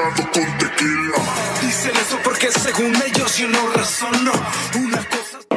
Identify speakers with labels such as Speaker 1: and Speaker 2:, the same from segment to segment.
Speaker 1: mezclado con tequila. Dicen eso porque según ellos yo no razono unas cosas.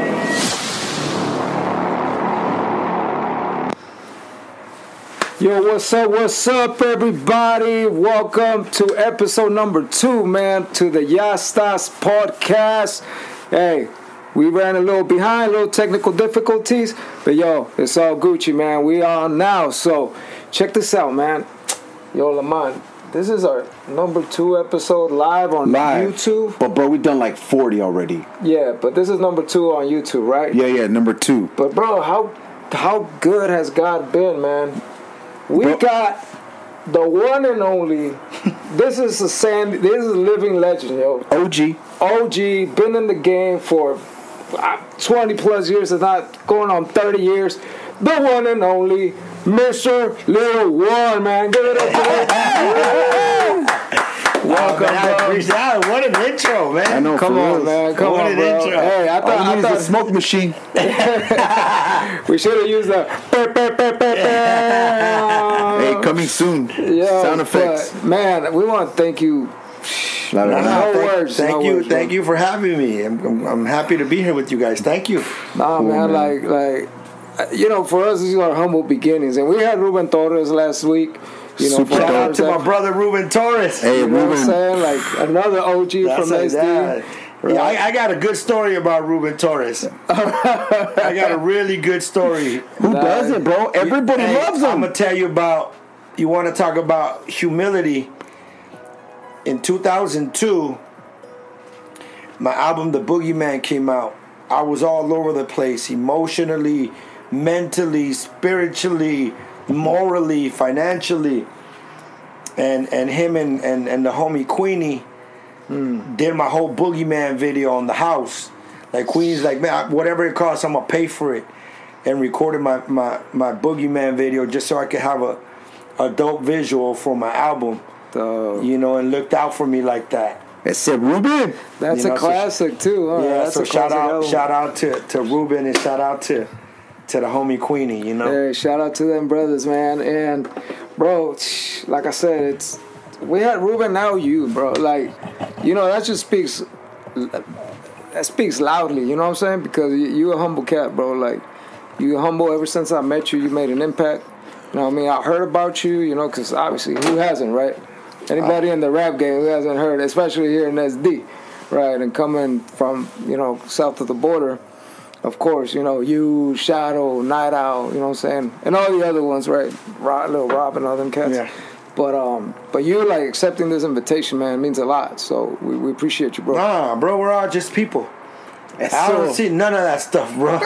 Speaker 2: Yo, what's up, everybody? Welcome to episode number 2, man, to the Ya Estás podcast. Hey, we ran a little behind, little technical difficulties, but yo, it's all Gucci, man. We are now, so check this out, man. Yo, Lamont, this is our number 2 episode live on YouTube.
Speaker 3: But bro, we done like 40 already.
Speaker 2: Yeah, but this is number 2 on YouTube, right?
Speaker 3: Yeah, number 2.
Speaker 2: But bro, how good has God been, man? We got the one and only. This is a living legend, yo. OG, been in the game for 20 plus years, if not going on 30 years. The one and only Mr. Little One, man. Give it up for him. Welcome,
Speaker 4: man, I appreciate that. What an intro, man.
Speaker 3: I know.
Speaker 2: Come on, man. Come on, bro.
Speaker 4: Intro.
Speaker 2: Hey, I thought
Speaker 3: the smoke machine.
Speaker 2: we should have used the.
Speaker 3: Hey, coming soon.
Speaker 2: Yeah,
Speaker 3: sound effects.
Speaker 2: But, man, we want to thank you.
Speaker 4: Thank you for having me. I'm happy to be here with you guys. Thank you.
Speaker 2: Nah, man, like you know, for us, these are humble beginnings, and we had Ruben Torres last week. You know,
Speaker 4: shout out to my brother Ruben Torres.
Speaker 3: Hey,
Speaker 2: you know
Speaker 3: Ruben.
Speaker 2: what I'm saying? Like another OG from SD.
Speaker 4: Right. Yeah, I got a good story about Ruben Torres. I got a really good story.
Speaker 3: Who doesn't, bro? Everybody loves him.
Speaker 4: I'm gonna tell you about. You want to talk about humility? In 2002, my album The Boogeyman came out. I was all over the place, emotionally, mentally, spiritually, morally, financially. And him and the homie Queenie did my whole Boogeyman video on the house. Like Queenie's like, man, whatever it costs, I'm gonna pay for it. And recorded my Boogeyman video just so I could have a dope visual for my album. You know, and looked out for me like that.
Speaker 3: It said Ruben.
Speaker 2: That's a classic too. Huh?
Speaker 4: Yeah,
Speaker 2: that's
Speaker 4: so
Speaker 2: a
Speaker 4: shout out
Speaker 2: to
Speaker 4: to Ruben and shout out to the homie Queenie. You know.
Speaker 2: Hey, shout out to them brothers, man. And bro, like I said, we had Ruben, now you, bro. Like, you know, that speaks loudly. You know what I'm saying? Because you a humble cat, bro. Like, you humble ever since I met you. You made an impact. You know what I mean? I heard about you, you know, because obviously, who hasn't, right? Anybody in the rap game who hasn't heard, especially here in SD, right? And coming from, you know, south of the border, of course, you know, you, Shadow, Night Owl, you know what I'm saying? And all the other ones, right? Lil Rob and all them cats.
Speaker 4: Yeah.
Speaker 2: But you, like, accepting this invitation, man, means a lot. So we appreciate you, bro.
Speaker 4: Nah, bro, we're all just people. I don't see none of that stuff, bro.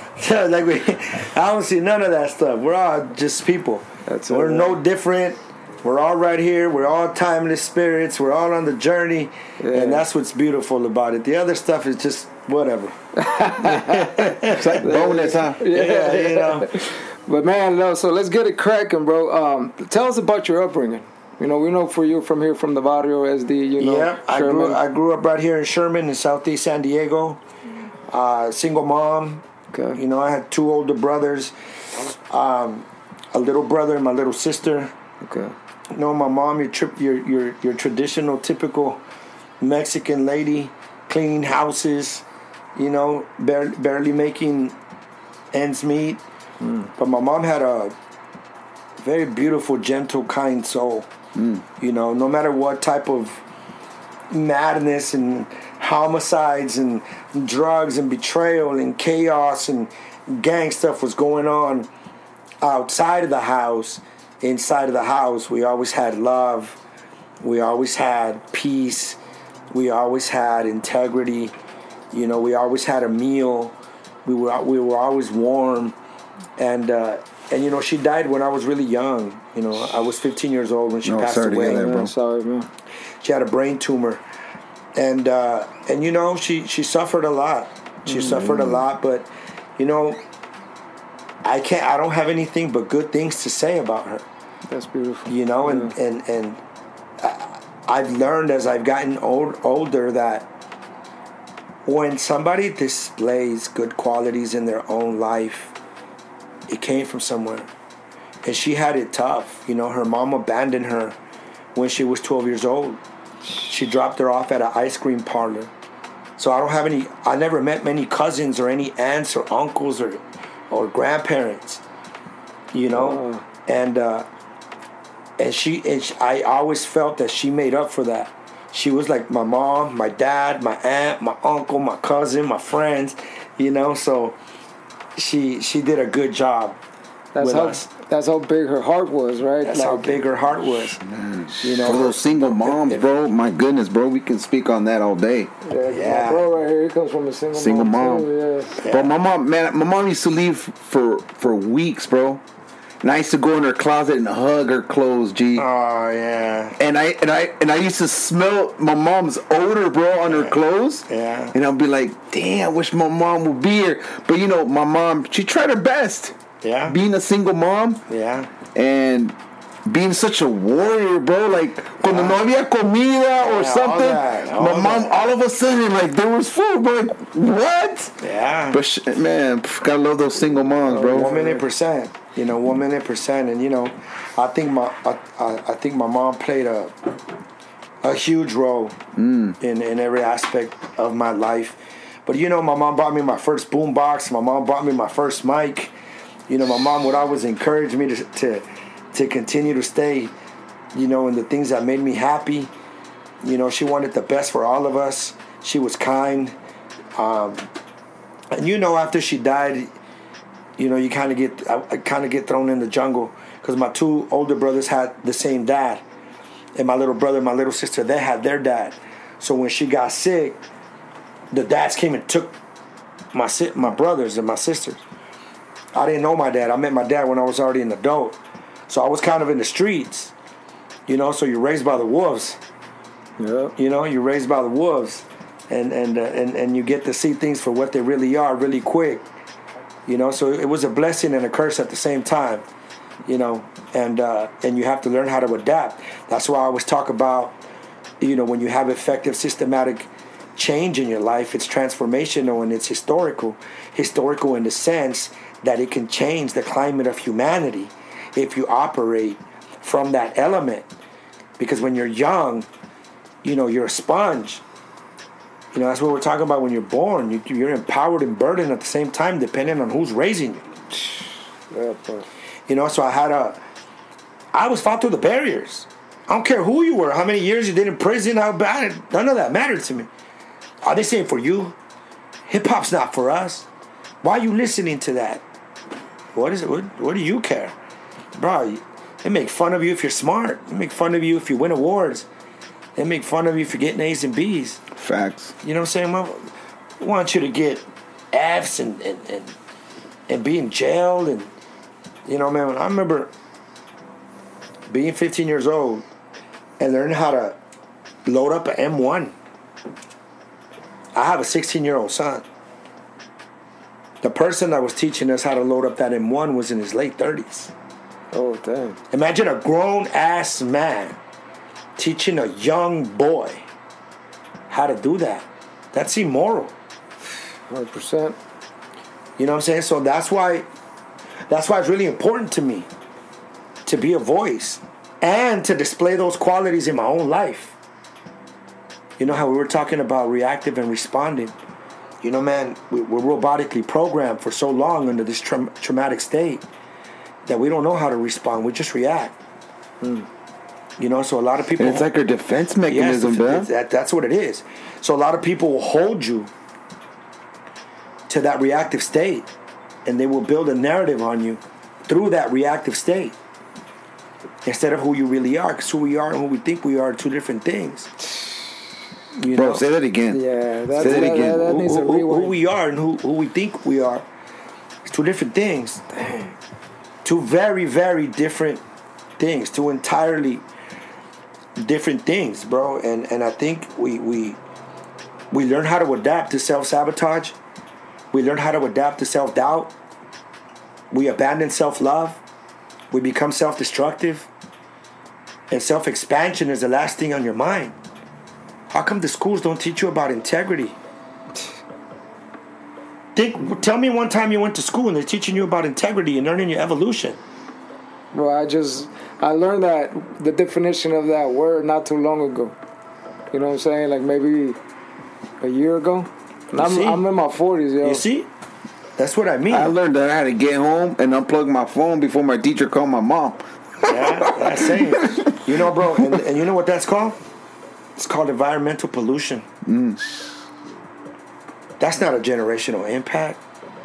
Speaker 4: I don't see none of that stuff. We're all just people. We're no different. We're all right here. We're all timeless spirits. We're all on the journey. Yeah. And that's what's beautiful about it. The other stuff is just whatever.
Speaker 3: It's like bonus, huh?
Speaker 2: Yeah,
Speaker 4: you know.
Speaker 2: But, man, no, so let's get it cracking, bro. Tell us about your upbringing. You know, we know for you from here, from the barrio, SD, you know.
Speaker 4: Yeah, I grew up right here in Sherman in southeast San Diego. Single mom.
Speaker 2: Okay.
Speaker 4: You know, I had 2 older brothers. A little brother and my little sister.
Speaker 2: Okay.
Speaker 4: You know, my mom, your traditional, typical Mexican lady, cleaning houses, you know, barely making ends meet. But my mom had a very beautiful, gentle, kind soul. You know, no matter what type of madness and homicides and drugs and betrayal and chaos and gang stuff was going on outside of the house, inside of the house, we always had love. We always had peace. We always had integrity. You know, we always had a meal. We were always warm. And you know, she died when I was really young. You know, I was 15 years old when she passed away.
Speaker 2: Sorry, man.
Speaker 4: She had a brain tumor. And you know, she suffered a lot. She suffered a lot, but you know, I don't have anything but good things to say about her.
Speaker 2: That's beautiful.
Speaker 4: You know, and I've learned as I've gotten older that when somebody displays good qualities in their own life, it came from somewhere. And she had it tough. You know, her mom abandoned her when she was 12 years old. She dropped her off at an ice cream parlor. So I never met many cousins or any aunts or uncles or grandparents, you know, and I always felt that she made up for that. She was like my mom, my dad, my aunt, my uncle, my cousin, my friends, you know. So she did a good job with us.
Speaker 2: That's how big her heart was, right?
Speaker 4: That's how big her heart was. You know,
Speaker 3: for those single moms, bro. My goodness, bro. We can speak on that all day.
Speaker 2: Yeah. My bro right here, he comes from a single mom. Too, yeah.
Speaker 3: But my mom used to leave for weeks, bro. And I used to go in her closet and hug her clothes, G.
Speaker 4: Oh yeah.
Speaker 3: And I used to smell my mom's odor, bro, on her clothes.
Speaker 4: Yeah.
Speaker 3: And I'll be like, damn, I wish my mom would be here. But you know, my mom, she tried her best.
Speaker 4: Yeah.
Speaker 3: Being a single mom.
Speaker 4: Yeah.
Speaker 3: And being such a warrior, bro. Like, cuando no había comida or something, my mom, all of a sudden, like, there was food. Bro. Like, what?
Speaker 4: Yeah.
Speaker 3: But, man, gotta love those single moms, bro.
Speaker 4: 1,000,000%. You know, 1,000,000%. And, you know, I think my mom played a huge role in every aspect of my life. But, you know, my mom bought me my first boombox. My mom bought me my first mic. You know, my mom would always encourage me to continue to stay, you know, in the things that made me happy. You know, she wanted the best for all of us. She was kind. And, you know, after she died, you know, I kind of get thrown in the jungle because my two older brothers had the same dad. And my little brother and my little sister, they had their dad. So when she got sick, the dads came and took my brothers and my sisters. I didn't know my dad. I met my dad when I was already an adult. So I was kind of in the streets, you know, so you're raised by the wolves.
Speaker 2: Yeah.
Speaker 4: You know, you're raised by the wolves. And you get to see things for what they really are really quick. You know, so it was a blessing and a curse at the same time, you know, and you have to learn how to adapt. That's why I always talk about, you know, when you have effective, systematic change in your life, it's transformational and it's historical. Historical in the sense that it can change the climate of humanity if you operate from that element. Because when you're young, you know, you're a sponge. You know, that's what we're talking about when you're born. You're empowered and burdened at the same time, depending on who's raising you.
Speaker 2: Yeah, bro.
Speaker 4: You know, so I was fought through the barriers. I don't care who you were, how many years you did in prison, how bad, none of that mattered to me. Are they saying for you? Hip-hop's not for us. Why are you listening to that? What is it? What do you care? Bro, they make fun of you if you're smart. They make fun of you if you win awards. They make fun of you if you're getting A's and B's.
Speaker 3: Facts.
Speaker 4: You know what I'm saying? Well, I want you to get F's and be in jail. And, you know, man, I remember being 15 years old and learning how to load up an M1. I have a 16-year-old son. The person that was teaching us how to load up that M1 was in his late 30s.
Speaker 2: Oh, damn.
Speaker 4: Imagine a grown-ass man teaching a young boy how to do that. That's immoral.
Speaker 2: 100%.
Speaker 4: You know what I'm saying? So that's why it's really important to me to be a voice and to display those qualities in my own life. You know how we were talking about reactive and responding. You know, man, we're robotically programmed for so long under this traumatic state that we don't know how to respond. We just react. You know, so a lot of people...
Speaker 3: And it's like our defense mechanism, bro.
Speaker 4: That's what it is. So a lot of people will hold you to that reactive state, and they will build a narrative on you through that reactive state instead of who you really are, because who we are and who we think we are two different things. You
Speaker 3: Bro,
Speaker 4: know?
Speaker 3: say that again.
Speaker 2: Yeah,
Speaker 3: say that again.
Speaker 2: That needs a rewind.
Speaker 4: Who we are and who we think we are is two different things. Two very, very different things. Two entirely different things, bro. And I think we learn how to adapt to self-sabotage. We learn how to adapt to self-doubt. We abandon self-love. We become self-destructive. And self-expansion is the last thing on your mind. How come the schools don't teach you about integrity? Tell me one time you went to school and they're teaching you about integrity and learning your evolution.
Speaker 2: Bro, I learned that the definition of that word not too long ago. You know what I'm saying? Like maybe a year ago. And I'm in my 40s, yo.
Speaker 4: You see? That's what I mean.
Speaker 3: I learned that I had to get home and unplug my phone before my teacher called my mom.
Speaker 4: Yeah, that's saying. You know, bro, and you know what that's called? It's called environmental pollution. That's not a generational impact.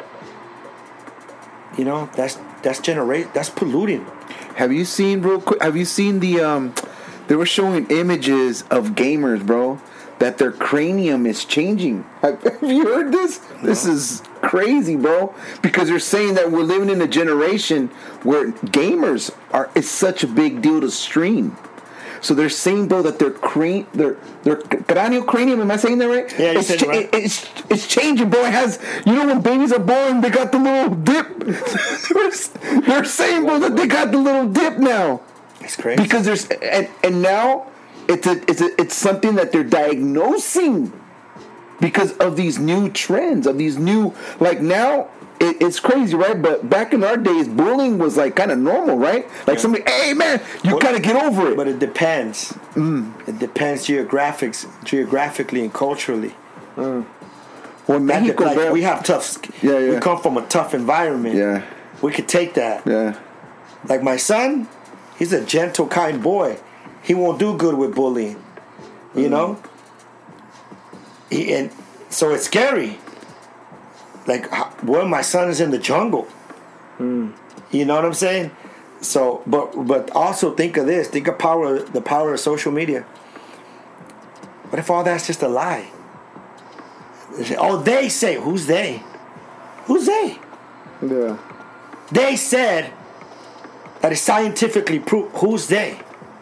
Speaker 4: You know, that's polluting.
Speaker 3: Have you seen, real quick? Have you seen the? They were showing images of gamers, bro, that their cranium is changing. Have you heard this? No. This is crazy, bro. Because they're saying that we're living in a generation where gamers it's such a big deal to stream. So they're saying, bro, that their cranium, am I saying that right?
Speaker 4: Yeah, you said it right.
Speaker 3: It's changing, bro. It has, you know, when babies are born, they got the little dip. They're saying, bro, that they got the little dip now.
Speaker 4: It's crazy.
Speaker 3: Because there's, and now it's something that they're diagnosing because of these new trends, of these new, like now, it's crazy, right? But back in our days, bullying was like kind of normal, right? Like somebody, hey man, you gotta get over it.
Speaker 4: But it depends. It depends geographically and culturally.
Speaker 3: Well, Mexico,
Speaker 4: like, we have tough. We come from a tough environment.
Speaker 3: Yeah,
Speaker 4: we could take that.
Speaker 3: Yeah.
Speaker 4: Like my son, he's a gentle, kind boy. He won't do good with bullying. You know. And so it's scary. Like, well, my son is in the jungle. You know what I'm saying? So, but also think of this. Think of the power of social media. What if all that's just a lie? They say. Who's they? Who's they?
Speaker 2: Yeah.
Speaker 4: They said that it's scientifically proved. Who's they?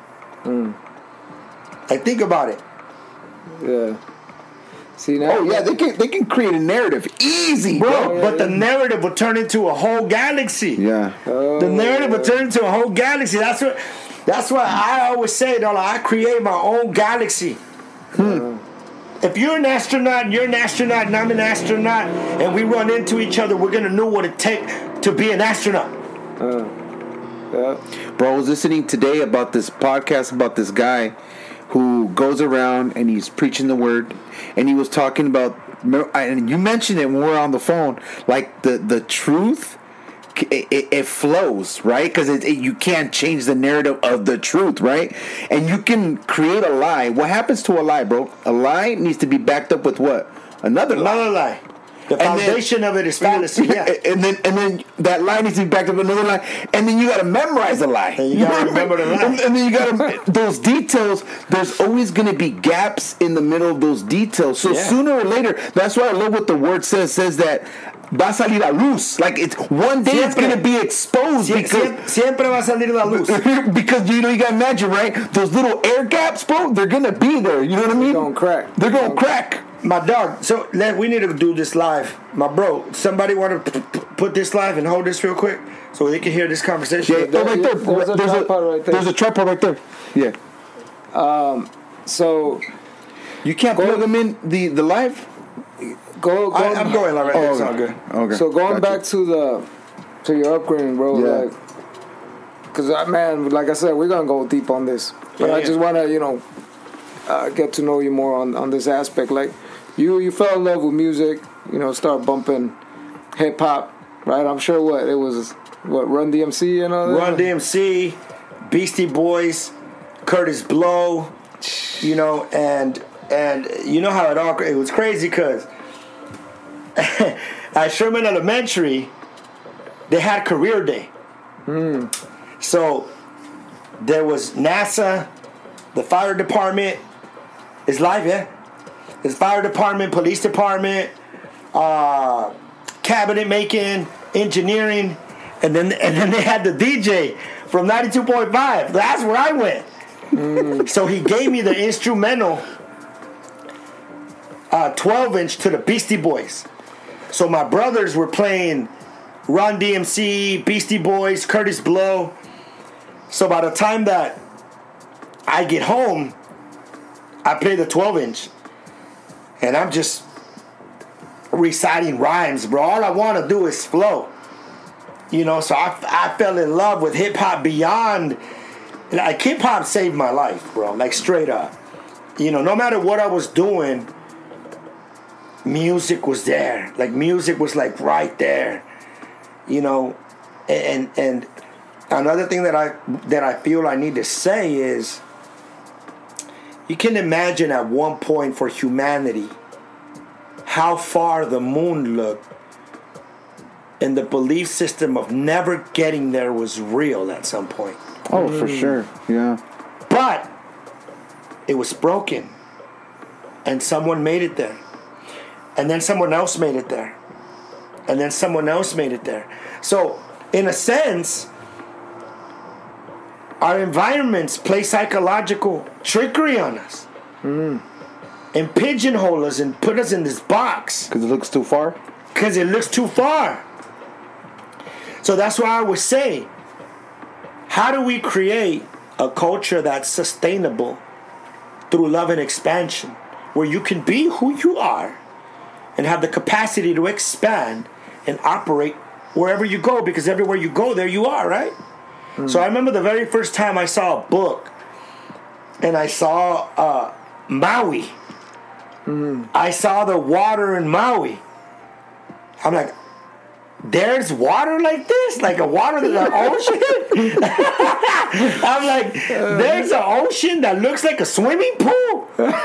Speaker 4: Like, think about it.
Speaker 2: Yeah. See, now,
Speaker 3: they can create a narrative easy, bro.
Speaker 4: But the narrative will turn into a whole galaxy.
Speaker 3: Yeah.
Speaker 4: The narrative will turn into a whole galaxy. That's why I always say, though, I create my own galaxy. If you're an astronaut and you're an astronaut and I'm an astronaut and we run into each other, we're gonna know what it takes to be an astronaut.
Speaker 3: Bro, I was listening today about this podcast about this guy who goes around and he's preaching the word, and he was talking about, and you mentioned it when we were on the phone, like the truth, it flows, right? Because you can't change the narrative of the truth, right? And you can create a lie. What happens to a lie, bro? A lie needs to be backed up with what? Another lie.
Speaker 4: The foundation of it is fallacy, yeah.
Speaker 3: And then that lie needs to be backed up with another lie. And then you got to memorize the lie.
Speaker 4: And you got to remember the lie.
Speaker 3: And then you got to, those details, there's always going to be gaps in the middle of those details. So sooner or later, that's why I love what the word says that va a salir a luz. Like, it's one day it's going to be exposed.
Speaker 4: Siempre va a salir la luz.
Speaker 3: Because, you got to imagine, right? Those little air gaps, bro, they're going to be there. You know what I mean? They're going to crack.
Speaker 4: My dog, so we need to do this live. My bro, somebody want to put this live and hold this real quick so they can hear this conversation?
Speaker 3: Yeah, right there. There's a tripod right there. Yeah.
Speaker 2: So
Speaker 3: you can't plug them in the live?
Speaker 4: I'm going live right there. It's all good.
Speaker 3: Okay.
Speaker 2: So going back to your upbringing, bro, like, because man, like I said, we're gonna go deep on this, but I just want to get to know you more on this aspect. Like, you fell in love with music, start bumping hip hop, right? I'm sure it was Run DMC and all that.
Speaker 4: Run DMC, Beastie Boys, Curtis Blow, and you know how it was crazy because at Sherman Elementary they had career day. So there was NASA, the fire department is live, It's fire department, police department, cabinet making, engineering, and then they had the DJ from 92.5. That's where I went. So he gave me the instrumental 12-inch to the Beastie Boys. So my brothers were playing Run DMC, Beastie Boys, Curtis Blow. So by the time that I get home, I play the 12-inch. And I'm just reciting rhymes, bro. All I want to do is flow. So I fell in love with hip-hop beyond. Like, hip-hop saved my life, bro. Like, straight up. no matter what I was doing, music was there. Like, music was like right there, and another thing that I feel I need to say is, you can imagine at one point for humanity how far the moon looked, and the belief system of never getting there was real at some point.
Speaker 3: Oh, for sure. Yeah.
Speaker 4: But it was broken, and someone made it there, and then someone else made it there, and then someone else made it there. So, in a sense, our environments play psychological trickery on us and pigeonhole us and put us in this box.
Speaker 3: Because it looks too far?
Speaker 4: Because it looks too far. So that's why I would say, how do we create a culture that's sustainable through love and expansion, where you can be who you are and have the capacity to expand and operate wherever you go, because everywhere you go, there you are, right? So I remember the very first time I saw a book, and I saw Maui. I saw the water in Maui. I'm like, there's water like this? Like a water in the ocean? I'm like, there's an ocean that looks like a swimming pool?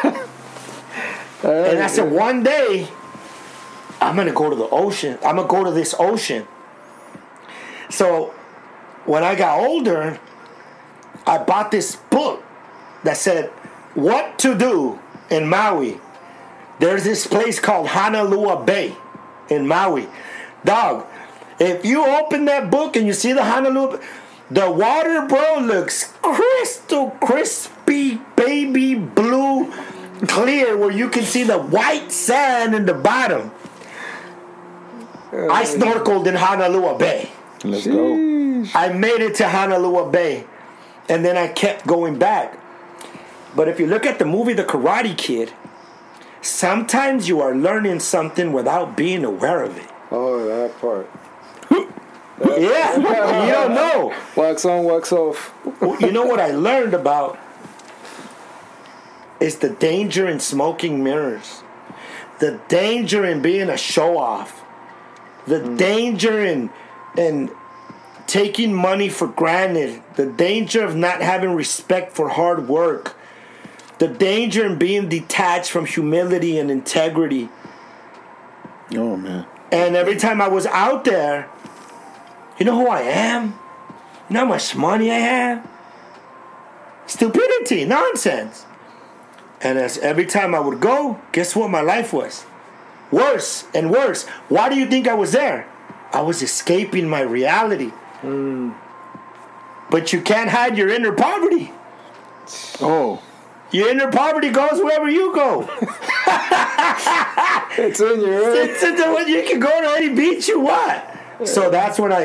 Speaker 4: And I said, one day, I'm going to go to the ocean. I'm going to go to this ocean. So when I got older, I bought this book that said, what to do in Maui. There's this place called Honolua Bay in Maui. Dog, if you open that book and you see the Honolua, the water, bro, looks crystal crispy, baby blue, clear, where you can see the white sand in the bottom. I snorkeled in Honolua Bay.
Speaker 3: Let's go.
Speaker 4: I made it to Honolua Bay, and then I kept going back. But if you look at the movie The Karate Kid, sometimes you are learning something without being aware of it.
Speaker 2: Oh, that part.
Speaker 4: Yeah, you don't know.
Speaker 2: Wax on, wax off.
Speaker 4: You know what I learned about is the danger in smoking mirrors, the danger in being a show-off, the danger in taking money for granted, the danger of not having respect for hard work, the danger in being detached from humility and integrity.
Speaker 3: Oh, man.
Speaker 4: And every time I was out there, you know who I am? You know how much money I have? Stupidity, nonsense. And as every time I would go, guess what my life was? Worse and worse. Why do you think I was there? I was escaping my reality. But you can't hide your inner poverty.
Speaker 3: Oh.
Speaker 4: Your inner poverty goes wherever you go.
Speaker 2: It's in your head.
Speaker 4: It's when you can go to any beach you want. So that's when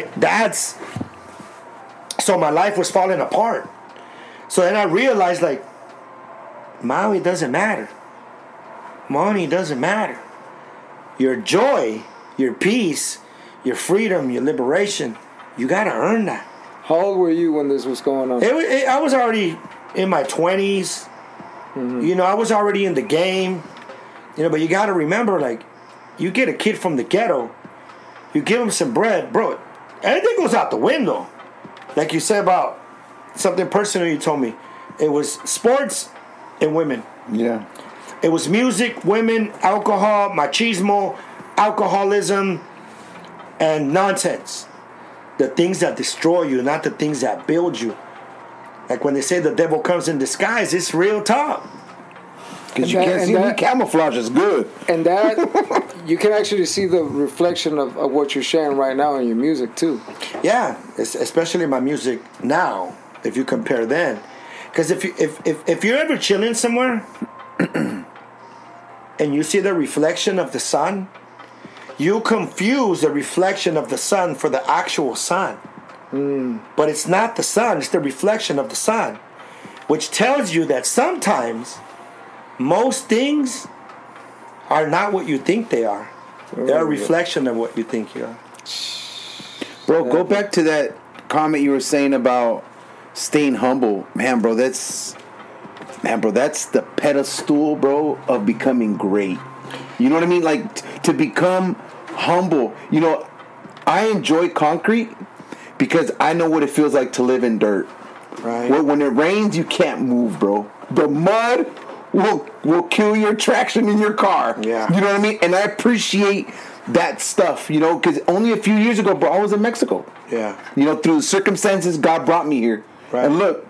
Speaker 4: so my life was falling apart. So then I realized, like, Maui doesn't matter. Money doesn't matter. Your joy, your peace, your freedom, your liberation, you gotta earn that.
Speaker 2: How old were you when this was going on?
Speaker 4: I was already in my 20s. I was already in the game. But you gotta remember, like, you get a kid from the ghetto, you give him some bread, bro, everything goes out the window. Like you said about something personal you told me. It was sports and women.
Speaker 3: Yeah.
Speaker 4: It was music, women, alcohol, machismo, alcoholism, and nonsense. The things that destroy you, not the things that build you. Like when they say the devil comes in disguise, it's real talk.
Speaker 3: Because you can't see me. Camouflage is good.
Speaker 2: And that, you can actually see the reflection of what you're sharing right now in your music, too.
Speaker 4: Yeah, especially my music now, if you compare then. Because if you're ever chilling somewhere and you see the reflection of the sun, you confuse the reflection of the sun for the actual sun. But it's not the sun, it's the reflection of the sun, which tells you that sometimes most things are not what you think they are. They're a reflection of what you think you are.
Speaker 3: Bro, go back to that comment you were saying about staying humble. Man, bro, that's Man, bro, that's the pedestal, bro, of becoming great. You know what I mean? Like, to become humble. You know, I enjoy concrete because I know what it feels like to live in dirt.
Speaker 4: Right.
Speaker 3: When it rains, you can't move, bro. The mud will kill your traction in your car.
Speaker 4: Yeah.
Speaker 3: You know what I mean? And I appreciate that stuff, you know, because only a few years ago, bro, I was in Mexico.
Speaker 4: Yeah.
Speaker 3: You know, through the circumstances, God brought me here.
Speaker 4: Right.
Speaker 3: And look,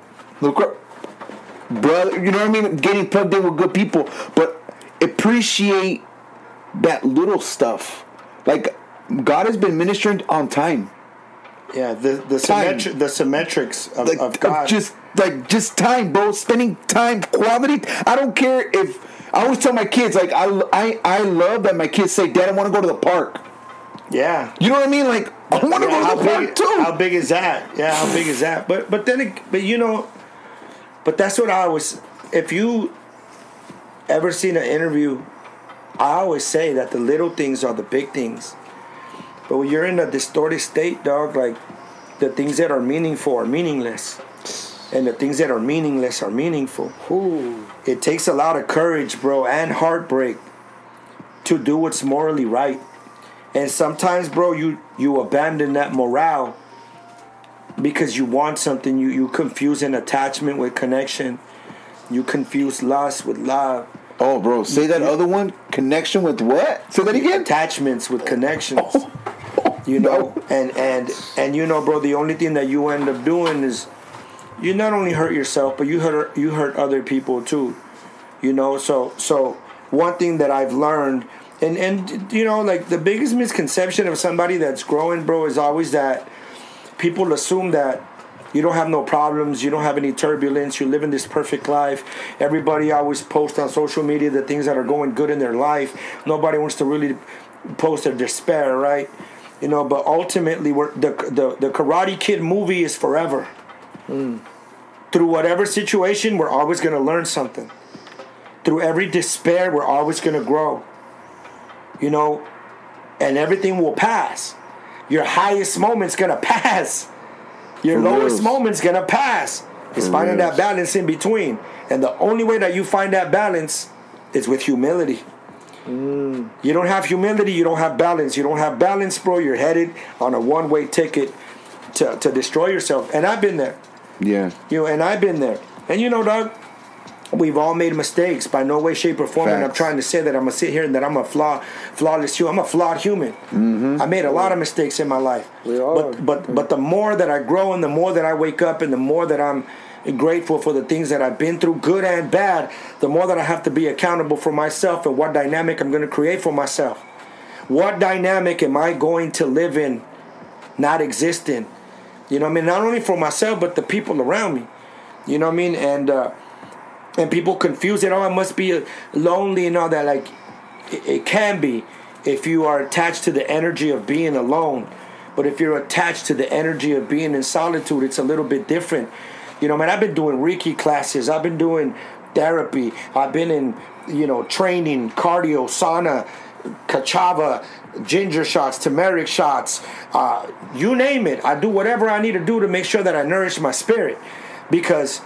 Speaker 3: brother, you know what I mean? Getting plugged in with good people. But appreciate that little stuff. Like, God has been ministering on time.
Speaker 4: Yeah, the symmetrics of God.
Speaker 3: Just time, bro. Spending time, quality. I don't care if... I always tell my kids, like, I love that my kids say, Dad, I want to go to the park.
Speaker 4: Yeah.
Speaker 3: You know what I mean? Like, I want to go to the park, too.
Speaker 4: How big is that? Yeah, how big is that? But you know... But that's what I always... If you ever seen an interview, I always say that the little things are the big things. But when you're in a distorted state, dog, like, the things that are meaningful are meaningless. And the things that are meaningless are meaningful.
Speaker 2: Ooh.
Speaker 4: It takes a lot of courage, bro, and heartbreak to do what's morally right. And sometimes, bro, you abandon that morale because you want something. You confuse an attachment with connection. You confuse lust with love.
Speaker 3: Oh, bro, say that other one. Connection with what? Say that again.
Speaker 4: Attachments with connections. You know, and you know, bro, the only thing that you end up doing is you not only hurt yourself, but you hurt other people too. You know, so one thing that I've learned, and you know, like, the biggest misconception of somebody that's growing, bro, is always that people assume that you don't have no problems, you don't have any turbulence, you live in this perfect life. Everybody always posts on social media the things that are going good in their life. Nobody wants to really post their despair, right? You know, but ultimately, the Karate Kid movie is forever. Through whatever situation, we're always going to learn something. Through every despair, we're always going to grow. You know, and everything will pass. Your highest moment's going to pass. Your lowest moment's going to pass. It's finding that balance in between. And the only way that you find that balance is with humility. You don't have humility, you don't have balance. You don't have balance, bro, you're headed on a one-way ticket to destroy yourself. And I've been there.
Speaker 3: Yeah.
Speaker 4: You know, and I've been there. And you know, dog, we've all made mistakes. By no way, shape, or form. And I'm trying to say that I'm going to sit here and that I'm a flawless human. I'm a flawed human. I made a lot of mistakes in my life.
Speaker 2: We all
Speaker 4: but the more that I grow and the more that I wake up and the more that I'm grateful for the things that I've been through, good and bad, the more that I have to be accountable for myself and what dynamic I'm going to create for myself. What dynamic am I going to live in, not exist in? You know what I mean? Not only for myself, but the people around me. You know what I mean? And people confuse it. Oh, I must be lonely and all that. Like, it can be if you are attached to the energy of being alone. But if you're attached to the energy of being in solitude, it's a little bit different. You know, man, I've been doing Reiki classes. I've been doing therapy. I've been in, you know, training, cardio, sauna, kachava, ginger shots, turmeric shots, you name it. I do whatever I need to do to make sure that I nourish my spirit. Because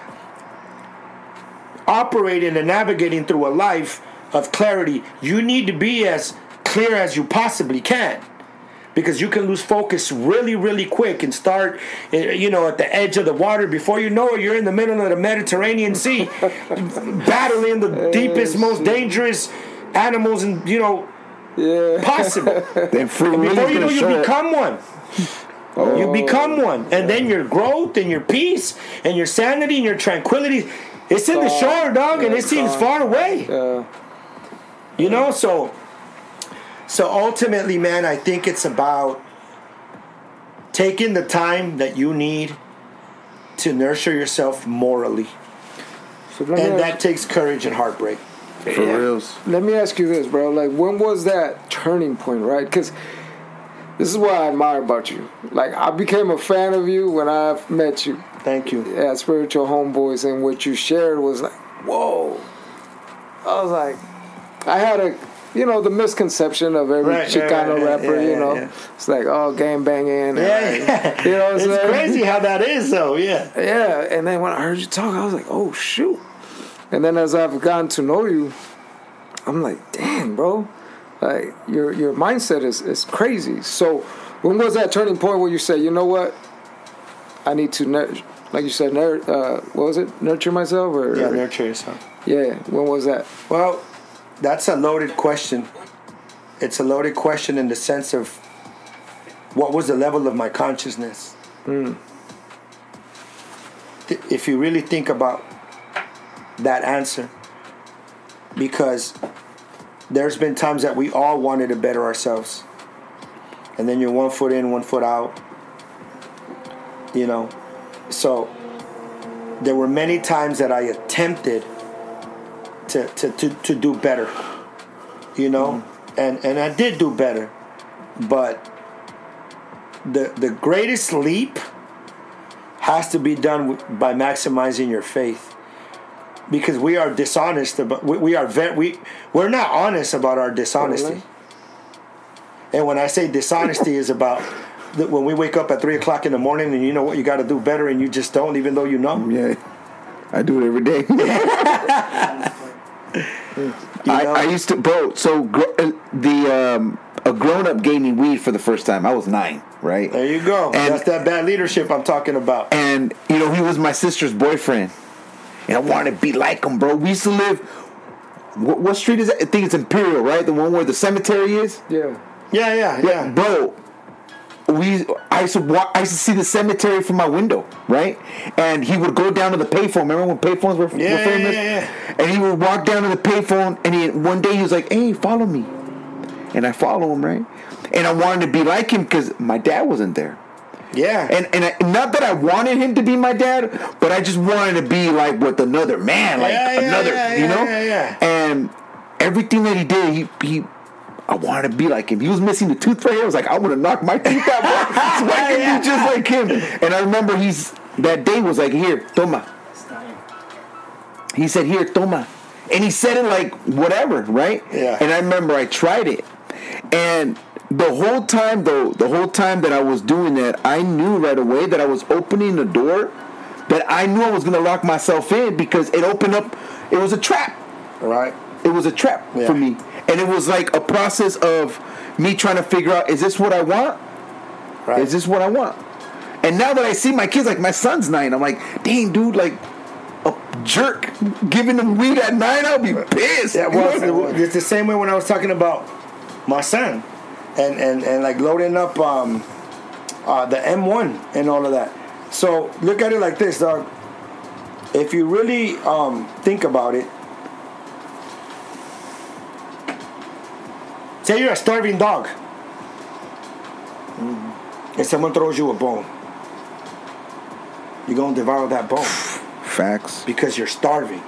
Speaker 4: operating and navigating through a life of clarity, you need to be as clear as you possibly can. Because you can lose focus really, really quick and start, you know, at the edge of the water. Before you know it, you're in the middle of the Mediterranean Sea, battling the deepest, most dangerous animals, and you know, possible. And before you know, you become one. You become one, and then your growth and your peace and your sanity and your tranquility, it's in the shore, dog, and it seems far away. You know, So ultimately, man, I think it's about taking the time that you need to nurture yourself morally. And that takes courage and heartbreak.
Speaker 3: For reals.
Speaker 2: Let me ask you this, bro. Like, when was that turning point, right? Because this is what I admire about you. Like, I became a fan of you when I met you.
Speaker 4: Thank you.
Speaker 2: Yeah, Spiritual Homeboys, and what you shared was like, whoa. I was like, I had the misconception of every Chicano rapper, you know. Yeah. It's like, oh, gang banging.
Speaker 4: Yeah.
Speaker 2: You know what I'm saying?
Speaker 4: It's crazy how that is, though, yeah.
Speaker 2: Yeah, and then when I heard you talk, I was like, oh, shoot. And then as I've gotten to know you, I'm like, damn, bro, like your mindset is crazy. So when was that turning point where you said, you know what, I need to like you said, what was it, nurture myself?
Speaker 4: Yeah, nurture yourself.
Speaker 2: Yeah, when was that?
Speaker 4: Well, that's a loaded question. It's a loaded question in the sense of what was the level of my consciousness. If you really think about that answer, because there's been times that we all wanted to better ourselves, and then you're 1 foot in, 1 foot out, you know. So there were many times that I attempted to do better, you know, and I did do better, but the greatest leap has to be done by maximizing your faith, because we are dishonest about we're not honest about our dishonesty. And when I say dishonesty is about when we wake up at 3 o'clock in the morning and you know what you got to do better and you just don't, even though you know.
Speaker 3: Yeah, I do it every day. I used to, bro. So a grown-up gave me weed for the first time. I was 9, right?
Speaker 4: There you go. And that's that bad leadership I'm talking about.
Speaker 3: And you know, he was my sister's boyfriend, and I wanted to be like him, bro. We used to live. What street is that? I think it's Imperial, right? The one where the cemetery is.
Speaker 4: Yeah.
Speaker 3: Bro, I used to see the cemetery from my window, right? And he would go down to the payphone. Remember when payphones were famous?
Speaker 4: Yeah.
Speaker 3: And he would walk down to the payphone, and one day he was like, "Hey, follow me," and I follow him, right? And I wanted to be like him because my dad wasn't there.
Speaker 4: Yeah.
Speaker 3: And not that I wanted him to be my dad, but I just wanted to be like with another man, like you know.
Speaker 4: Yeah.
Speaker 3: And everything that he did, he I wanted to be like him. He was missing the tooth right here. I was like, I want to knock my teeth out, bro, so I can be just like him. And I remember that day was like, here, toma. He said, here, toma. And he said it like whatever, right?
Speaker 4: Yeah.
Speaker 3: And I remember I tried it. And the whole time that I was doing that, I knew right away that I was opening the door, that I knew I was going to lock myself in, because it opened up, it was a trap.
Speaker 4: Right.
Speaker 3: It was a trap for me. And it was like a process of me trying to figure out, is this what I want?
Speaker 4: Right.
Speaker 3: Is this what I want? And now that I see my kids, like my son's 9, I'm like, dang, dude, like a jerk giving them weed at 9, I'll be pissed.
Speaker 4: Yeah, well, it's the same way when I was talking about my son and like loading up the M1 and all of that. So look at it like this, dog. If you really think about it, say you're a starving dog, and someone throws you a bone. You're gonna devour that bone.
Speaker 3: Facts.
Speaker 4: Because you're starving.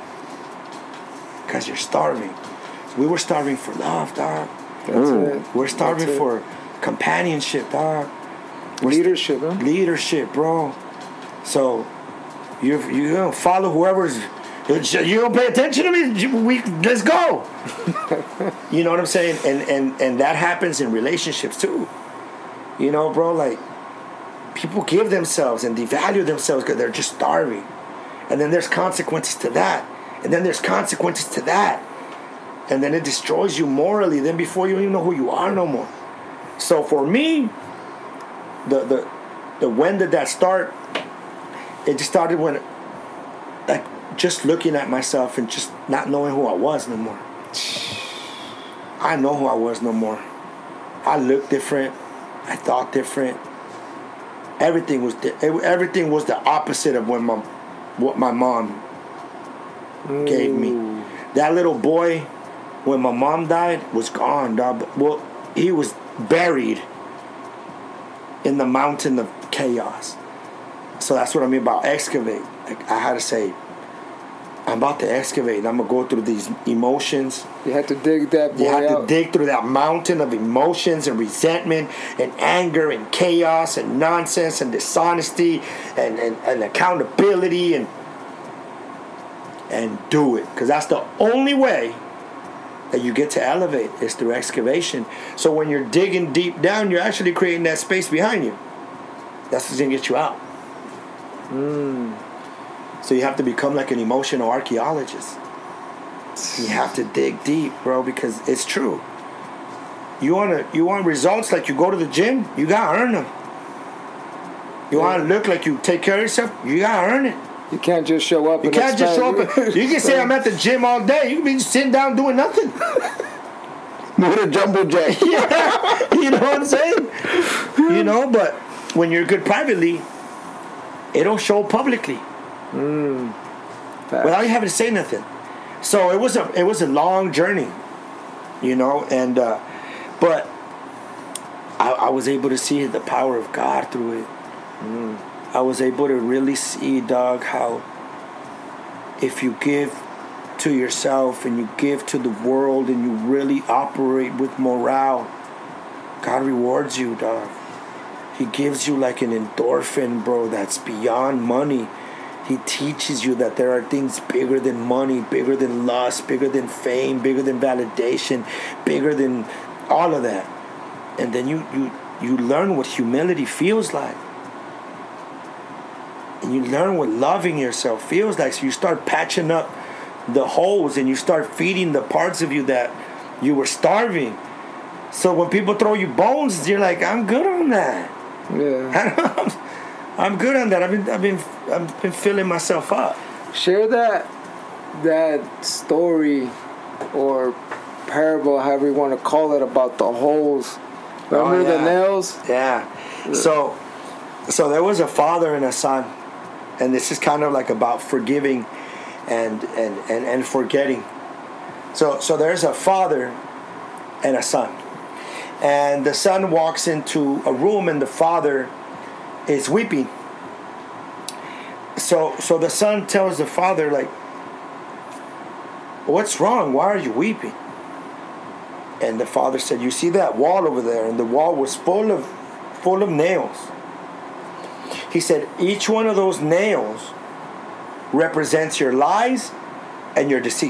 Speaker 4: So we were starving for love, dog.
Speaker 2: That's it.
Speaker 4: We're starving for companionship, dog.
Speaker 2: Leadership, huh?
Speaker 4: Leadership, bro. So you don't follow whoever's. You don't pay attention to me. Let's go. You know what I'm saying? And that happens in relationships too. You know, bro. Like people give themselves and devalue themselves because they're just starving, and then there's consequences to that, and then there's consequences to that, and then it destroys you morally. Then before you even know who you are no more. So for me, the when did that start? It just started when, like, just looking at myself and just not knowing who I was no more. I know who I was no more. I looked different. I thought different. Everything was the opposite of what my mom gave me. That little boy, when my mom died, was gone, dog. Well, he was buried in the mountain of chaos. So that's what I mean about excavate. Like, I had to say, I'm about to excavate. I'm going to go through these emotions.
Speaker 2: You had to dig that boy
Speaker 4: You had
Speaker 2: out.
Speaker 4: to dig through that mountain of emotions and resentment and anger and chaos and nonsense and dishonesty and accountability and do it. Because that's the only way that you get to elevate is through excavation. So when you're digging deep down, you're actually creating that space behind you. That's what's going to get you out. So you have to become like an emotional archaeologist. You have to dig deep, bro, because it's true. You want results like you go to the gym, you gotta earn them. You want to look like you take care of yourself, you gotta earn it.
Speaker 2: You can't just show up.
Speaker 4: You can't just show up. You can say I'm at the gym all day. You can be sitting down doing nothing.
Speaker 3: With a jumbo jet.
Speaker 4: Yeah, you know what I'm saying? You know, but when you're good privately, it don't show publicly. Without you having to say nothing. So it was a long journey, you know, and but I was able to see the power of God through it. I was able to really see, dog, how if you give to yourself and you give to the world and you really operate with morale, God rewards you, dog. He gives you like an endorphin, bro, that's beyond money. He teaches you that there are things bigger than money, bigger than lust, bigger than fame, bigger than validation, bigger than all of that. And then you learn what humility feels like. And you learn what loving yourself feels like. So you start patching up the holes and you start feeding the parts of you that you were starving. So when people throw you bones, you're like, I'm good on that.
Speaker 2: Yeah.
Speaker 4: I'm good on that. I've been filling myself up.
Speaker 2: Share that story or parable, however you want to call it, about the holes. Remember the nails?
Speaker 4: Yeah. So there was a father and a son, and this is kind of like about forgiving and forgetting. So there's a father and a son, and the son walks into a room, and the father is weeping. So the son tells the father, like, what's wrong? Why are you weeping? And the father said, you see that wall over there? And the wall was full of nails. He said, each one of those nails represents your lies and your deceit.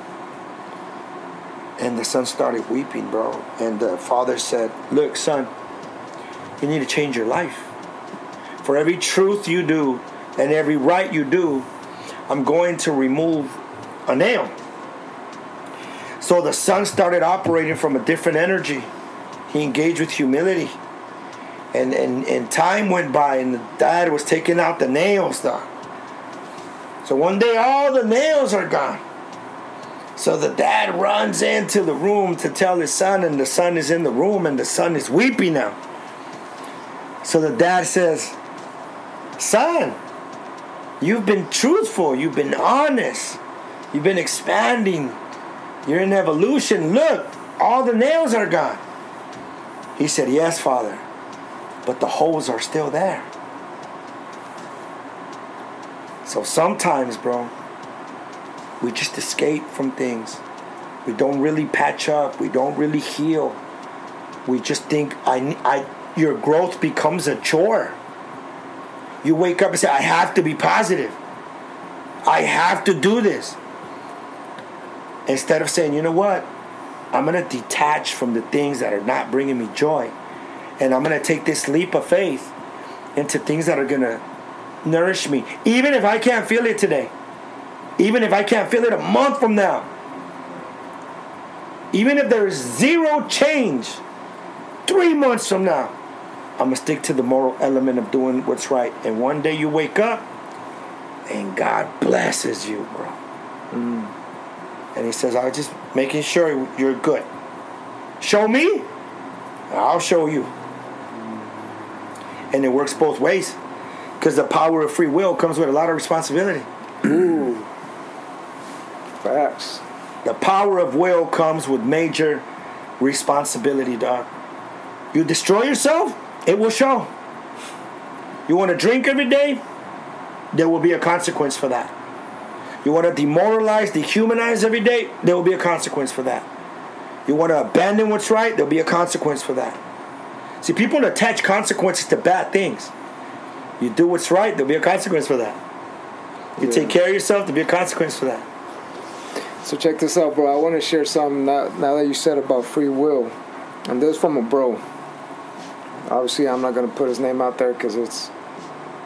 Speaker 4: And the son started weeping, bro. And the father said, look, son, you need to change your life. For every truth you do and every right you do, I'm going to remove a nail. So the son started operating from a different energy. He engaged with humility. And time went by, and the dad was taking out the nails, though. So one day all the nails are gone. So the dad runs into the room to tell his son, and the son is in the room, and the son is weeping now. So the dad says, son, you've been truthful, you've been honest, you've been expanding, you're in evolution. Look, all the nails are gone. He said, yes, father, but the holes are still there. So sometimes, bro, we just escape from things. We don't really patch up. We don't really heal. We just think your growth becomes a chore. You wake up and say, I have to be positive. I have to do this. Instead of saying, you know what? I'm going to detach from the things that are not bringing me joy. And I'm going to take this leap of faith into things that are going to nourish me. Even if I can't feel it today. Even if I can't feel it a month from now. Even if there is zero change 3 months from now, I'm going to stick to the moral element of doing what's right. And one day you wake up and God blesses you, bro. And he says, I was just making sure you're good. Show me, I'll show you. And it works both ways. Because the power of free will comes with a lot of responsibility.
Speaker 2: Ooh. Facts.
Speaker 4: The power of will comes with major responsibility, dog. You destroy yourself, it will show. You want to drink every day, there will be a consequence for that. You want to demoralize, dehumanize every day, there will be a consequence for that. You want to abandon what's right, there'll be a consequence for that. See, people attach consequences to bad things. You do what's right, there'll be a consequence for that. You take care of yourself, there'll be a consequence for that.
Speaker 2: So check this out, bro. I want to share something now that you said about free will. And this is from a bro. Obviously, I'm not going to put his name out there because it's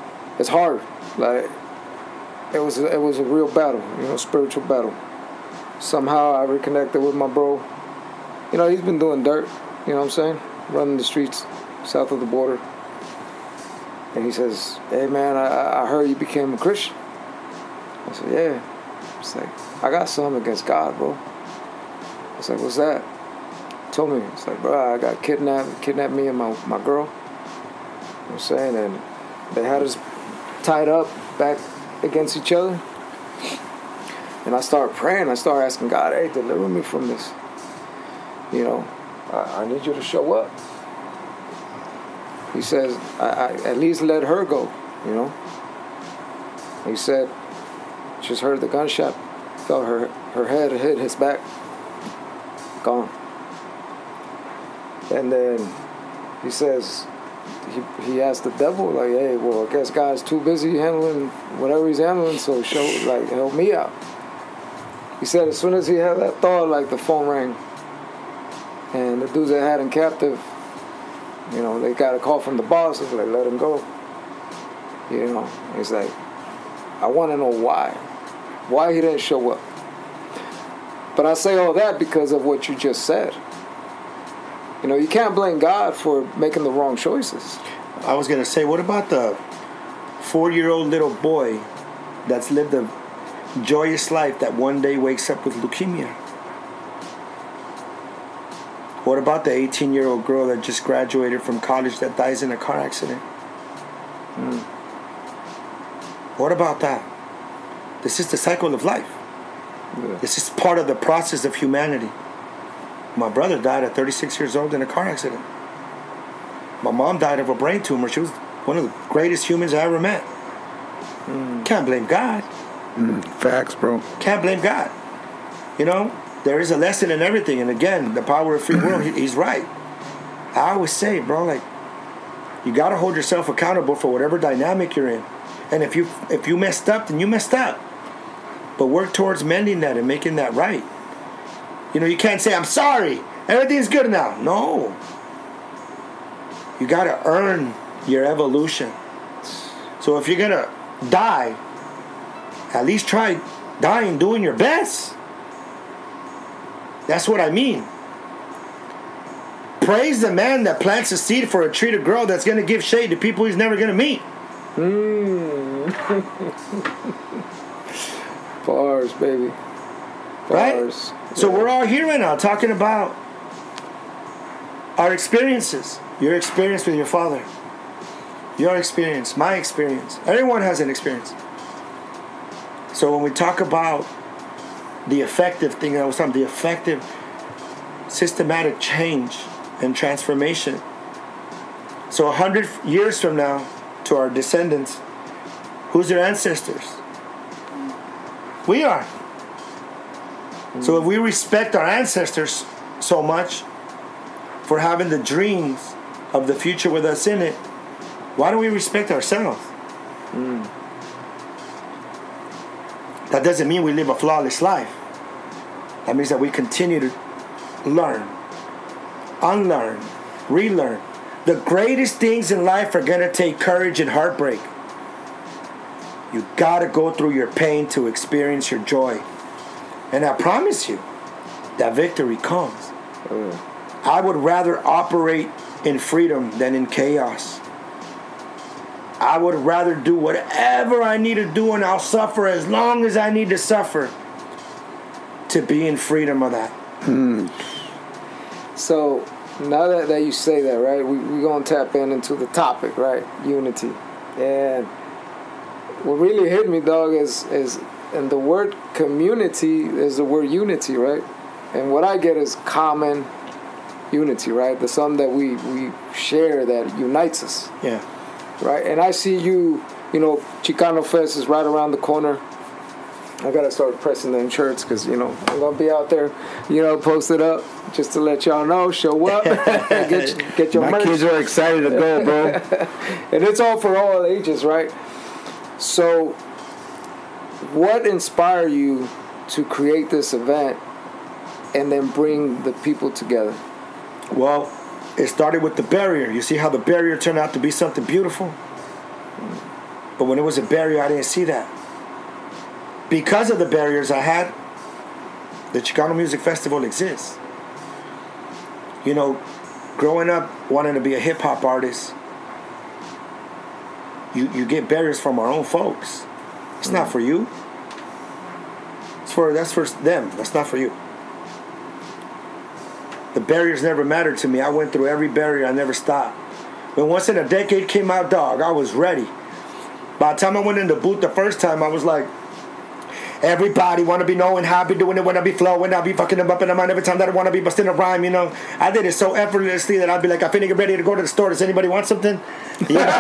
Speaker 2: hard. Like, it was a real battle, spiritual battle. somehow I reconnected with my bro. You know, he's been doing dirt, you know what I'm saying? Running the streets south of the border. And he says, hey man, I heard you became a Christian. I said, yeah. It's like, I got something against God, bro. I was like, what's that? He told me, it's like, bro, I got kidnapped me and my girl. You know what I'm saying? And they had us tied up back against each other. And I started praying. I started asking God, hey, deliver me from this. You know, I need you to show up. He says, I at least let her go, you know. He said, just heard the gunshot, felt her head hit his back, gone. And then he says, he asked the devil, like, hey, well, I guess God's too busy handling whatever he's handling, so help me out. He said as soon as he had that thought, like, the phone rang. And the dudes that had him captive, you know, they got a call from the boss. It's like, let him go. You know, he's like, I want to know why he didn't show up. But I say all that because of what you just said. You know, you can't blame God for making the wrong choices.
Speaker 4: I was going to say, what about the 4-year-old little boy that's lived a joyous life that one day wakes up with leukemia? What about the 18-year-old girl that just graduated from college that dies in a car accident? What about that? This is the cycle of life. Yeah. This is part of the process of humanity. My brother died at 36 years old in a car accident. My mom died of a brain tumor. She was one of the greatest humans I ever met. Can't blame God.
Speaker 3: Facts, bro.
Speaker 4: Can't blame God. You know, there is a lesson in everything. And again, the power of free will, he's right. I always say, bro, like, you got to hold yourself accountable for whatever dynamic you're in. And if you messed up, then you messed up. But work towards mending that and making that right. You know, you can't say, I'm sorry, everything's good now. No. You got to earn your evolution. So if you're going to die, at least try dying doing your best. That's what I mean. Praise the man that plants a seed for a tree to grow that's going to give shade to people he's never going to meet.
Speaker 2: Bars, baby. Bars.
Speaker 4: Right? So we're all here right now talking about our experiences. Your experience with your father. Your experience. My experience. Everyone has an experience. So when we talk about the effective thing I was talking, the effective systematic change and transformation. So 100 years from now, to our descendants, who's their ancestors? We are. So if we respect our ancestors so much for having the dreams of the future with us in it, why don't we respect ourselves? That doesn't mean we live a flawless life. That means that we continue to learn, unlearn, relearn. The greatest things in life are going to take courage and heartbreak. You got to go through your pain to experience your joy. And I promise you, that victory comes. I would rather operate in freedom than in chaos. I would rather do whatever I need to do, and I'll suffer as long as I need to suffer to be in freedom of that.
Speaker 2: So now that you say that, right, we're going to tap into the topic, right? Unity. And what really hit me, dog, is and the word community is the word unity, right? And what I get is common unity, right? There's something that we share that unites us.
Speaker 4: Yeah.
Speaker 2: Right? And I see you know, Chicano Fest is right around the corner. I got to start pressing them shirts because, you know, I'm going to be out there, you know, posted up just to let y'all know, show up, get your merch.
Speaker 3: My kids are excited to go, bro.
Speaker 2: And it's all for all ages, right? So what inspired you to create this event and then bring the people together?
Speaker 4: Well, it started with the barrier. You see how the barrier turned out to be something beautiful? But when it was a barrier, I didn't see that. Because of the barriers I had, The Chicano Music Festival exists. You know, growing up wanting to be a hip hop artist, you get barriers from our own folks. It's not for you. That's for them. That's not for you. The barriers never mattered to me. I went through every barrier. I never stopped. When Once in a Decade came out, dog, I was ready. By the time I went in the booth the first time, I was like, everybody want to be knowing how I be doing it, when I be flowing, I be fucking them up in the mind every time that I want to be busting a rhyme, you know. I did it so effortlessly that I'd be like, I finna get ready to go to the store. Does anybody want something? You know?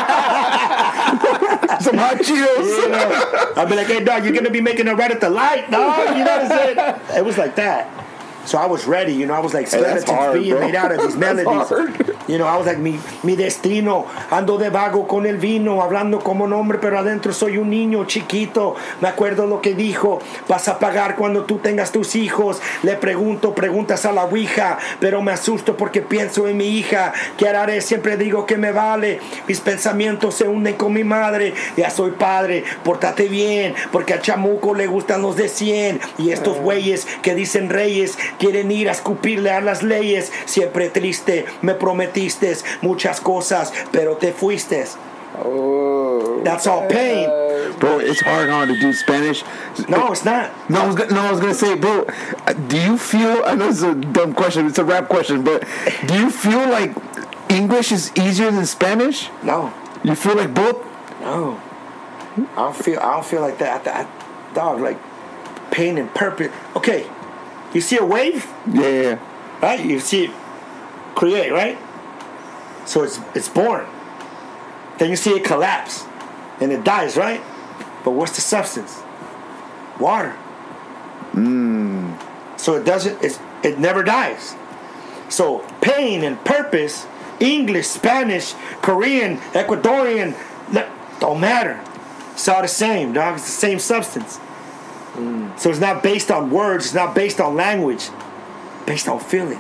Speaker 3: Some hot Cheetos.
Speaker 4: You know? I'd be like, hey, dog, you're going to be making it right at the light, dog. You know what I'm saying? It was like that. So I was ready, you know. I was like skeletons being made out of these melodies. You know, I was like, mi destino, ando de vago con el vino, hablando como un hombre, pero adentro soy un niño chiquito. Me acuerdo lo que dijo, vas a pagar cuando tú tengas tus hijos. Le pregunto, preguntas a la ouija, pero me asusto porque pienso en mi hija. ¿Qué haré? Siempre digo que me vale. Mis pensamientos se hunden con mi madre. Ya soy padre, pórtate bien, porque al chamuco le gustan los de 100. Y estos güeyes que dicen reyes quieren ir a escupirle a las leyes. Siempre triste, me prometiste muchas cosas, pero te fuiste.
Speaker 2: Oh,
Speaker 4: that's all pain.
Speaker 3: Bro, it's hard to do Spanish.
Speaker 4: No, it's not.
Speaker 3: I was gonna say, bro, do you feel, I know it's a dumb question, it's a rap question, but do you feel like English is easier than Spanish?
Speaker 4: No.
Speaker 3: You feel like both?
Speaker 4: No. I don't feel like that. Dog, like pain and purpose. Okay, you see a wave?
Speaker 3: Yeah.
Speaker 4: Right? You see it create, right? So it's born. Then you see it collapse and it dies, right? But what's the substance? Water. So it never dies. So pain and purpose, English, Spanish, Korean, Ecuadorian, don't matter. It's all the same, dog. It's the same substance. So it's not based on words, it's not based on language, based on feeling.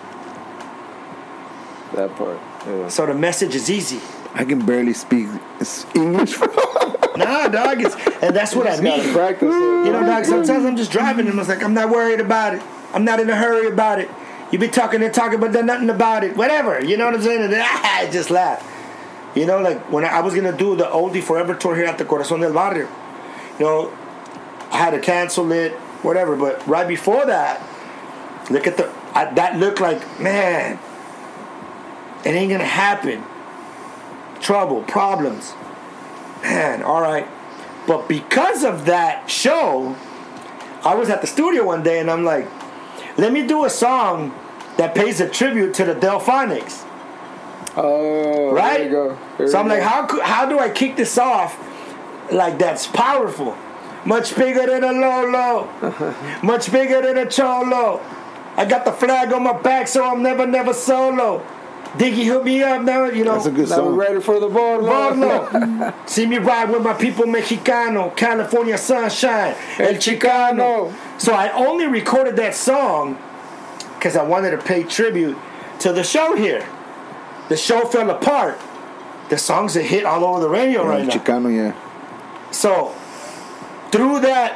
Speaker 2: That part. Yeah.
Speaker 4: So the message is easy.
Speaker 3: I can barely speak English.
Speaker 4: Nah, dog, and that's what I mean.
Speaker 2: Practice it.
Speaker 4: You know, dog, sometimes I'm just driving and I was like, I'm not worried about it. I'm not in a hurry about it. You be talking, but done nothing about it. Whatever. You know what I'm saying? And then I just laugh. You know, like when I was going to do the Oldie Forever tour here at the Corazón del Barrio, you know, I had to cancel it, whatever. But right before that, look at that looked like, man, it ain't going to happen. Trouble, problems. Man, all right. But because of that show, I was at the studio one day and I'm like, let me do a song that pays a tribute to the Delphonics.
Speaker 2: Oh,
Speaker 4: right?
Speaker 2: There you go.
Speaker 4: So I'm like, how do I kick this off like that's powerful? Much bigger than a Lolo. Much bigger than a Cholo. I got the flag on my back, so I'm never solo. Diggy, hook me up now, you know.
Speaker 3: That's a good
Speaker 2: Now
Speaker 3: song.
Speaker 2: we're ready for the ball.
Speaker 4: See me ride with my people Mexicano, California sunshine, El Chicano. So I only recorded that song because I wanted to pay tribute to the show here. The show fell apart. The song's a hit all over the radio right now.
Speaker 3: Chicano, yeah.
Speaker 4: So through that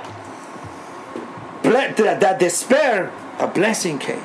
Speaker 4: despair, a blessing came.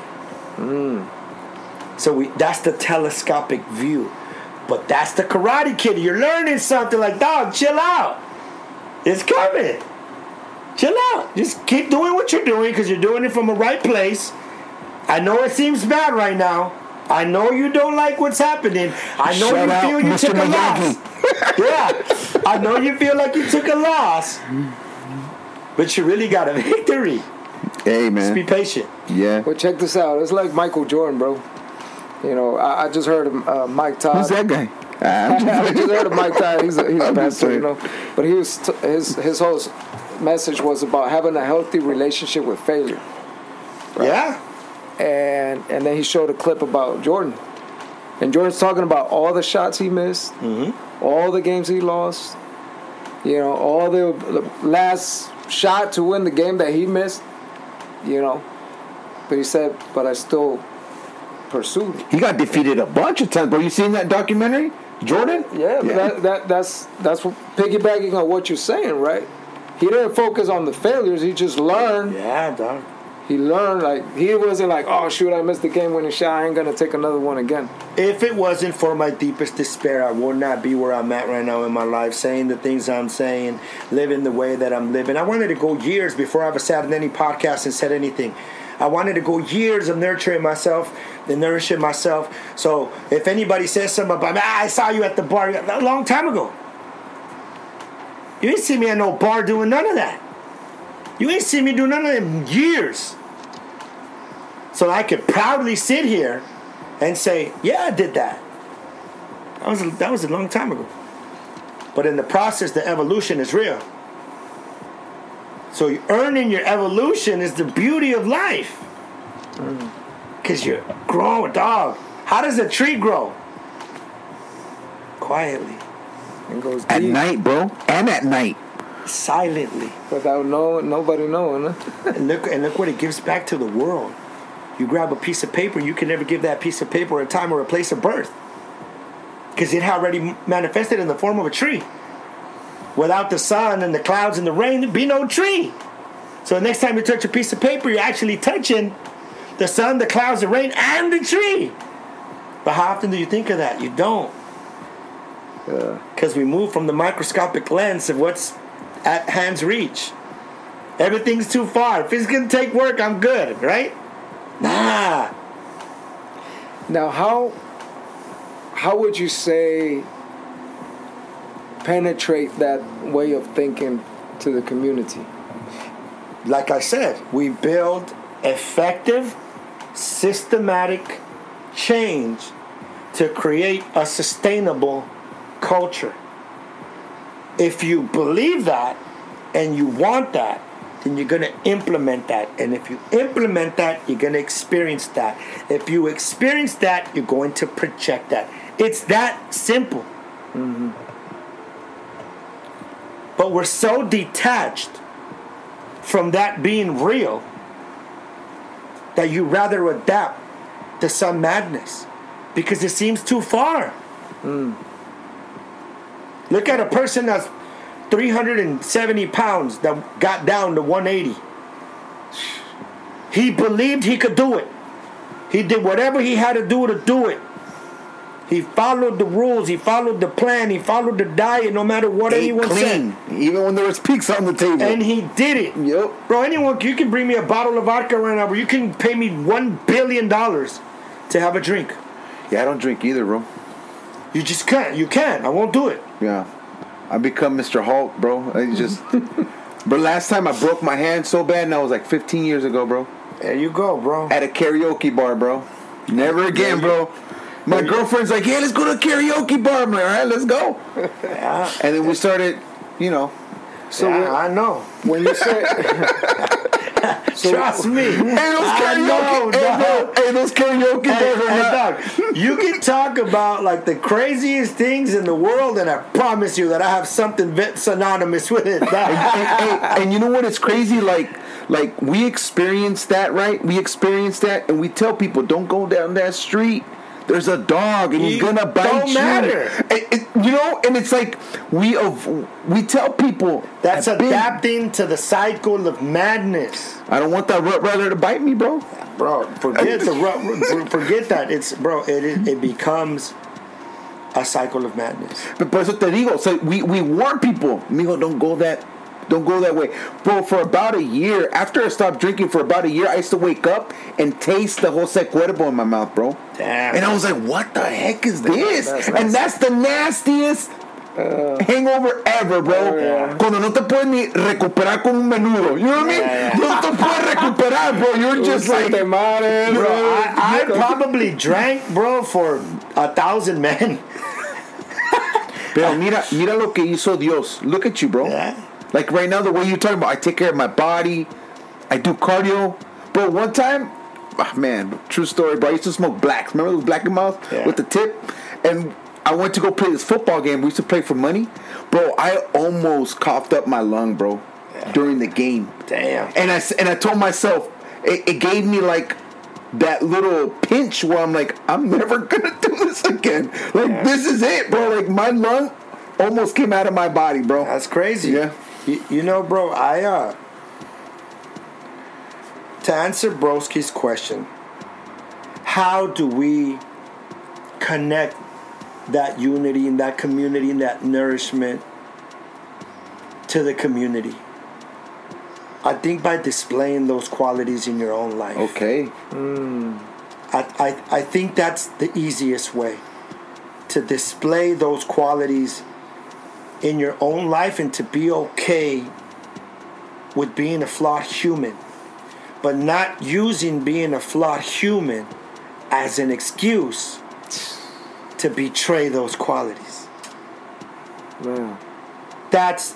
Speaker 4: So that's the telescopic view. But that's the Karate Kid. You're learning something like, dog, chill out. It's coming. Chill out. Just keep doing what you're doing because you're doing it from a right place. I know it seems bad right now. I know you don't like what's happening. I know you feel you took a loss. Yeah. I know you feel like you took a loss. But you really got a victory.
Speaker 3: Hey, man.
Speaker 4: Just be patient.
Speaker 3: Yeah.
Speaker 2: But check this out. It's like Michael Jordan, bro. You know, I just heard of Mike Todd.
Speaker 3: Who's that guy?
Speaker 2: I just heard of Mike Todd. He's a pastor, you know. But he was his whole message was about having a healthy relationship with failure.
Speaker 4: Right? Yeah.
Speaker 2: And then he showed a clip about Jordan. And Jordan's talking about all the shots he missed, all the games he lost, you know, all the last shot to win the game that he missed, you know. But he said, but I still pursued.
Speaker 3: He got defeated a bunch of times. But you seen that documentary, Jordan?
Speaker 2: Yeah, but that's what, piggybacking on what you're saying, right? He didn't focus on the failures. He just learned.
Speaker 4: Yeah, dog.
Speaker 2: he learned. Like, he wasn't like, oh shoot, I missed the game-winning shot, I ain't gonna take another one again.
Speaker 4: If it wasn't for my deepest despair, I would not be where I'm at right now in my life, saying the things I'm saying, living the way that I'm living. I wanted to go years before I ever sat in any podcast and said anything. I wanted to go years of nurturing myself and nourishing myself. So if anybody says something about, I saw you at the bar a long time ago. You ain't see me at no bar doing none of that. You ain't see me do none of them in years. So I could proudly sit here and say, yeah, I did that. That was a long time ago. But in the process, the evolution is real. So earning your evolution is the beauty of life. Because you're growing, dog. How does a tree grow? Quietly.
Speaker 2: And goes
Speaker 3: At
Speaker 2: deep.
Speaker 3: night, bro. And at night.
Speaker 4: Silently.
Speaker 2: Without nobody knowing. Huh?
Speaker 4: And look what it gives back to the world. You grab a piece of paper, you can never give that piece of paper a time or a place of birth. Because it already manifested in the form of a tree. Without the sun and the clouds and the rain, there'd be no tree. So the next time you touch a piece of paper, you're actually touching the sun, the clouds, the rain, and the tree. But how often do you think of that? You don't. Because we move from the microscopic lens of what's at hand's reach. Everything's too far. If it's going to take work, I'm good, right? Nah.
Speaker 2: Now, how would you say penetrate that way of thinking to the community?
Speaker 4: Like I said, we build effective, systematic change to create a sustainable culture. If you believe that and you want that, then you're going to implement that. And if you implement that, you're going to experience that. If you experience that, you're going to project that. It's that simple. Mm-hmm. But we're so detached from that being real that you rather adapt to some madness because it seems too far. Look at a person that's 370 pounds that got down to 180. He believed he could do it. He did whatever he had to do it. He followed the rules. He followed the plan. He followed the diet no matter what anyone said.
Speaker 3: Even when there was pizza on the table.
Speaker 4: And he did it.
Speaker 3: Yep.
Speaker 4: Bro, you can bring me a bottle of vodka right now, but you can pay me $1 billion to have a drink.
Speaker 3: Yeah, I don't drink either, bro.
Speaker 4: You just can't. You can. I won't do it.
Speaker 3: Yeah. I become Mr. Hulk, bro. I just... But last time I broke my hand so bad, and that was like 15 years ago, bro.
Speaker 4: There you go, bro.
Speaker 3: At a karaoke bar, bro. Never again, bro. My girlfriend's like, hey, let's go to a karaoke bar. I'm like, all right, let's go.
Speaker 4: Yeah.
Speaker 3: And then we started,
Speaker 4: So yeah, I know.
Speaker 2: When you say...
Speaker 4: Trust me.
Speaker 3: Hey, those karaoke bars are not...
Speaker 4: Dog, you can talk about like the craziest things in the world, and I promise you that I have something synonymous with it.
Speaker 3: And you know what? It's crazy. Like we experienced that, right? We experienced that, and we tell people, don't go down that street. There's a dog, and he's gonna bite you.
Speaker 4: Don't matter.
Speaker 3: And it's like we tell people
Speaker 4: that's adapting to the cycle of madness.
Speaker 3: I don't want that Rottweiler to bite me, bro.
Speaker 4: Bro, forget that. It becomes a cycle of madness.
Speaker 3: But por eso te digo, so we warn people, mijo, don't go that way. Bro, for about a year, after I stopped drinking for about a year, I used to wake up and taste the Jose Cuervo in my mouth, bro.
Speaker 4: Damn.
Speaker 3: And I was like, what the heck is this? That's the nastiest hangover ever, bro.
Speaker 4: Yeah.
Speaker 3: Cuando no te puedes ni recuperar con un menudo. You know what I mean?
Speaker 4: Yeah.
Speaker 3: No te puedes recuperar, bro. You're just like...
Speaker 2: Bro,
Speaker 4: I probably drank, bro, for 1,000 men.
Speaker 3: Pero mira lo que hizo Dios. Look at you, bro.
Speaker 4: Yeah.
Speaker 3: Like right now, the way you're talking about, I take care of my body. I do cardio. Bro, one time, man, true story, bro. I used to smoke blacks. Remember those Black & Miles with the tip? And I went to go play this football game. We used to play for money. Bro, I almost coughed up my lung, bro, during the game.
Speaker 4: Damn.
Speaker 3: And I told myself, it gave me like that little pinch where I'm like, I'm never gonna do this again. Like, this is it, bro. Like, my lung almost came out of my body, bro.
Speaker 4: That's crazy.
Speaker 3: Yeah.
Speaker 4: You know, bro, to answer Broski's question, how do we connect that unity and that community and that nourishment to the community? I think by displaying those qualities in your own life.
Speaker 3: Okay.
Speaker 4: I think that's the easiest way to display those qualities in your own life and to be okay with being a flawed human, but not using being a flawed human as an excuse to betray those qualities.
Speaker 2: Man.
Speaker 4: That's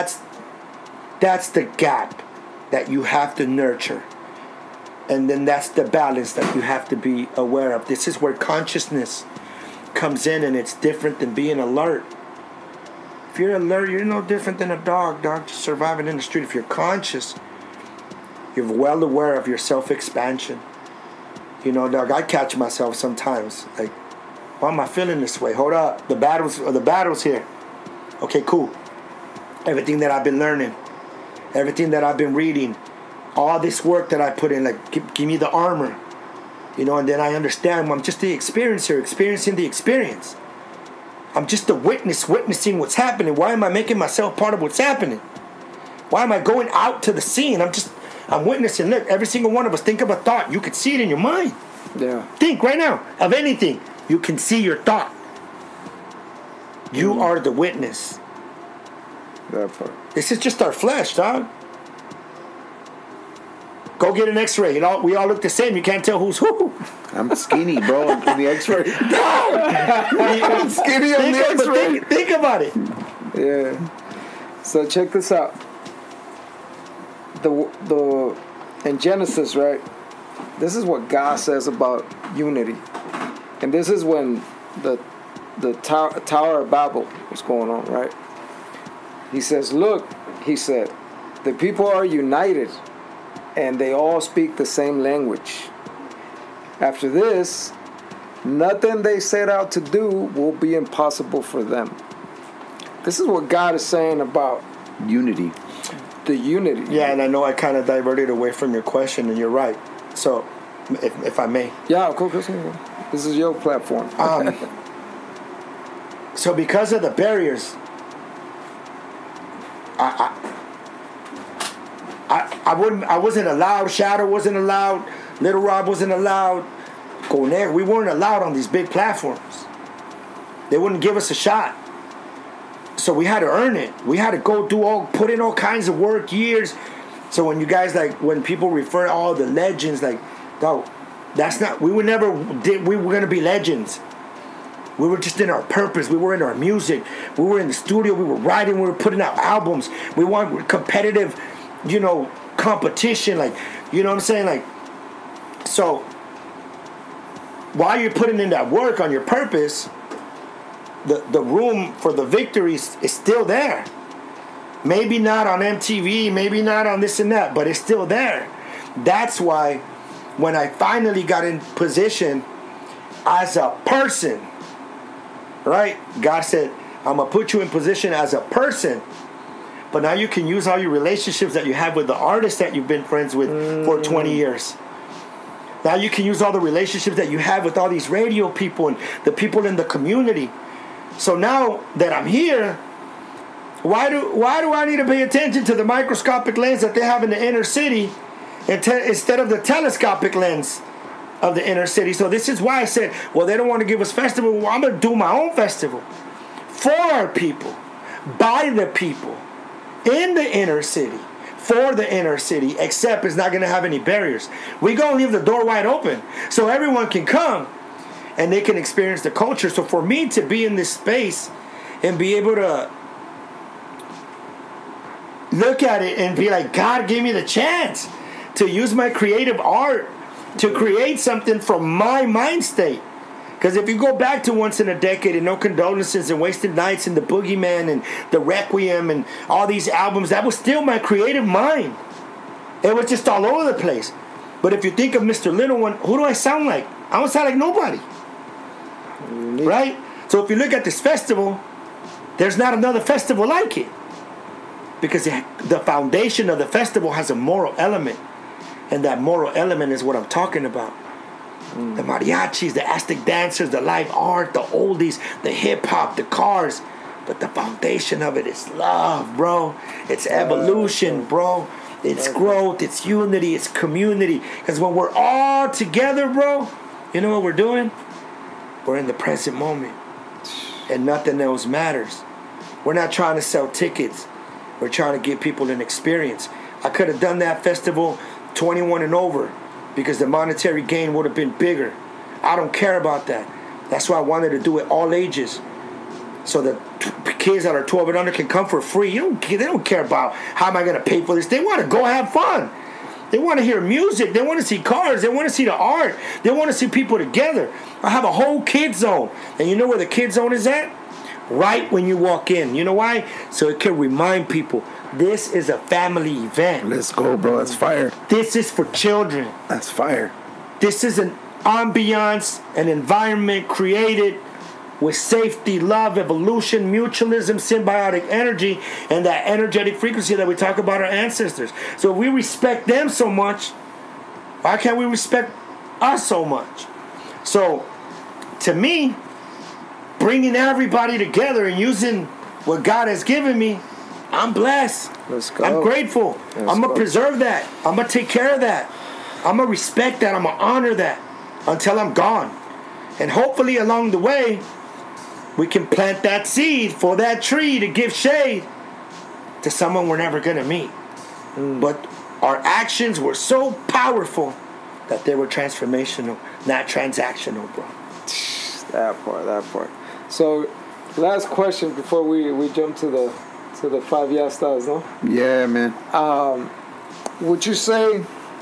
Speaker 4: the gap that you have to nurture. And then that's the balance that you have to be aware of. This is where consciousness comes in, and it's different than being alert. If you're alert, you're no different than a dog just surviving in the street. If you're conscious, you're well aware of your self-expansion. You know, dog, I catch myself sometimes. Like, why am I feeling this way? Hold up. The battle's here. Okay, cool. Everything that I've been learning, everything that I've been reading, all this work that I put in, like, give me the armor. You know, and then I understand I'm just the experiencer, experiencing the experience. I'm just the witness, witnessing what's happening. Why am I making myself part of what's happening? Why am I going out to the scene? I'm witnessing. Look, every single one of us, think of a thought. You could see it in your mind.
Speaker 2: Yeah.
Speaker 4: Think right now of anything. You can see your thought. You are the witness.
Speaker 2: That part.
Speaker 4: This is just our flesh, dog. Go get an X-ray. You know, we all look the same. You can't tell who's who.
Speaker 3: I'm skinny, bro. In the X-ray.
Speaker 4: I'm
Speaker 3: skinny on the X-ray.
Speaker 4: Think about it.
Speaker 2: Yeah. So check this out. The in Genesis, right? This is what God says about unity, and this is when the Tower of Babel was going on, right? He says, "Look," he said, "the people are united, and they all speak the same language. After this, nothing they set out to do will be impossible for them." This is what God is saying about
Speaker 3: unity.
Speaker 2: The unity.
Speaker 4: Yeah, and I know I kind of diverted away from your question, and you're right. So, if I may.
Speaker 2: Yeah, of course. This is your platform.
Speaker 4: So because of the barriers, I wasn't allowed. Shadow wasn't allowed. Little Rob wasn't allowed. Conejo, we weren't allowed on these big platforms. They wouldn't give us a shot. So we had to earn it. We had to put in all kinds of work, years. So when you guys, like, when people refer to all the legends, like, no, that's not, we were going to be legends. We were just in our purpose. We were in our music. We were in the studio. We were writing. We were putting out albums. We wanted competitive, competition. Like, you know what I'm saying? Like, so while you're putting in that work on your purpose, the room for the victories is still there. Maybe not on MTV, maybe not on this and that, but it's still there. That's why when I finally got in position as a person, right? God said, I'm going to put you in position as a person, but now you can use all your relationships that you have with the artists that you've been friends with for 20 years. Now you can use all the relationships that you have with all these radio people and the people in the community. So now that I'm here, why do I need to pay attention to the microscopic lens that they have in the inner city instead of the telescopic lens of the inner city? So this is why I said, well, they don't want to give us festival. Well, I'm going to do my own festival for our people, by the people, in the inner city, for the inner city, except it's not going to have any barriers. We're going to leave the door wide open so everyone can come and they can experience the culture. So for me to be in this space and be able to look at it and be like, God gave me the chance to use my creative art to create something from my mind state. Because if you go back to Once in a Decade and No Condolences and Wasted Nights and The Boogeyman and The Requiem and all these albums, that was still my creative mind. It was just all over the place. But if you think of Mr. Little One, who do I sound like? I don't sound like nobody. Right? So if you look at this festival, there's not another festival like it. Because the foundation of the festival has a moral element. And that moral element is what I'm talking about. The mariachis, the Aztec dancers, the live art, the oldies, the hip-hop, the cars. But the foundation of it is love, bro. It's evolution, bro. It's growth, it's unity, it's community. Because when we're all together, bro, you know what we're doing? We're in the present moment. And nothing else matters. We're not trying to sell tickets. We're trying to give people an experience. I could have done that festival 21 and over because the monetary gain would have been bigger. I don't care about that. That's why I wanted to do it all ages. So the kids that are 12 and under can come for free. They don't care about how am I going to pay for this. They want to go have fun. They want to hear music. They want to see cars. They want to see the art. They want to see people together. I have a whole kid zone. And you know where the kid zone is at? Right when you walk in. You know why? So it can remind people, this is a family event.
Speaker 3: Let's go, bro. That's fire.
Speaker 4: This is for children.
Speaker 3: That's fire.
Speaker 4: This is an ambiance, an environment created with safety, love, evolution, mutualism, symbiotic energy, and that energetic frequency that we talk about our ancestors. So if we respect them so much, why can't we respect us so much? So, to me, bringing everybody together and using what God has given me, I'm blessed.
Speaker 2: Let's go.
Speaker 4: I'm grateful. I'm going to preserve that. I'm going to take care of that. I'm going to respect that. I'm going to honor that until I'm gone. And hopefully along the way, we can plant that seed for that tree to give shade to someone we're never going to meet. But our actions were so powerful that they were transformational, not transactional, bro.
Speaker 2: That part. So, last question before we jump to the 5 yastas, no?
Speaker 3: Yeah, man.
Speaker 2: Would you say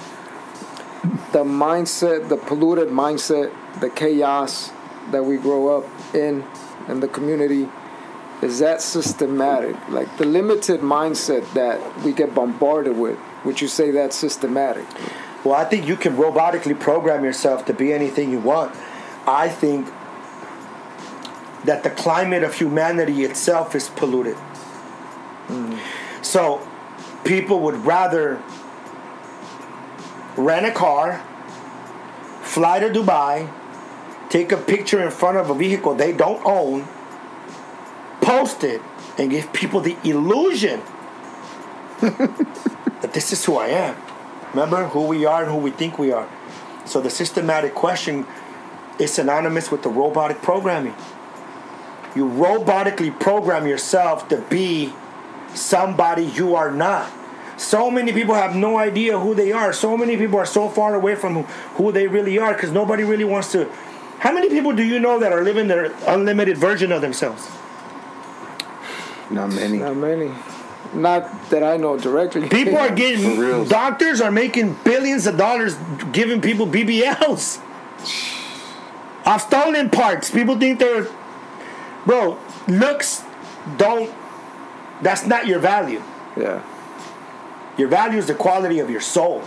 Speaker 2: the mindset, the polluted mindset, the chaos that we grow up in the community, is that systematic? Like the limited mindset that we get bombarded with, would you say that's systematic?
Speaker 4: Well, I think you can robotically program yourself to be anything you want. I think that the climate of humanity itself is polluted. So people would rather rent a car, fly to Dubai, take a picture in front of a vehicle they don't own, post it, and give people the illusion that this is who I am. Remember who we are and who we think we are. So the systematic question is synonymous with the robotic programming. You robotically program yourself to be somebody you are not. So many people have no idea who they are. So many people are so far away from who they really are because nobody really wants to. How many people do you know that are living their unlimited version of themselves?
Speaker 3: Not many.
Speaker 2: Not that I know directly.
Speaker 4: People are getting, doctors are making billions of dollars giving people BBLs. I've stolen parts. People think they're, bro, looks that's not your value.
Speaker 2: Yeah.
Speaker 4: Your value is the quality of your soul.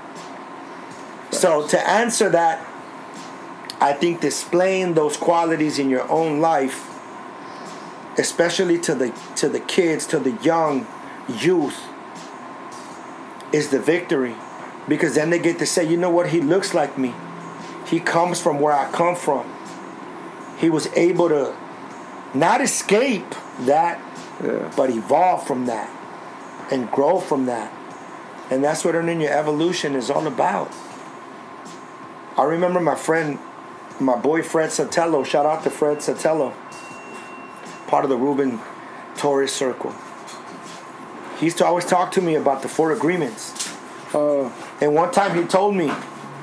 Speaker 4: So to answer that, I think displaying those qualities in your own life, especially to the kids, to the young youth, is the victory. Because then they get to say, you know what, he looks like me. He comes from where I come from. He was able to not escape that, but evolve from that and grow from that. And that's what earning your evolution is all about. I remember my boy Fred Sotelo, shout out to Fred Sotelo, part of the Ruben Torres circle. He used to always talk to me about the 4 agreements. And one time he told me,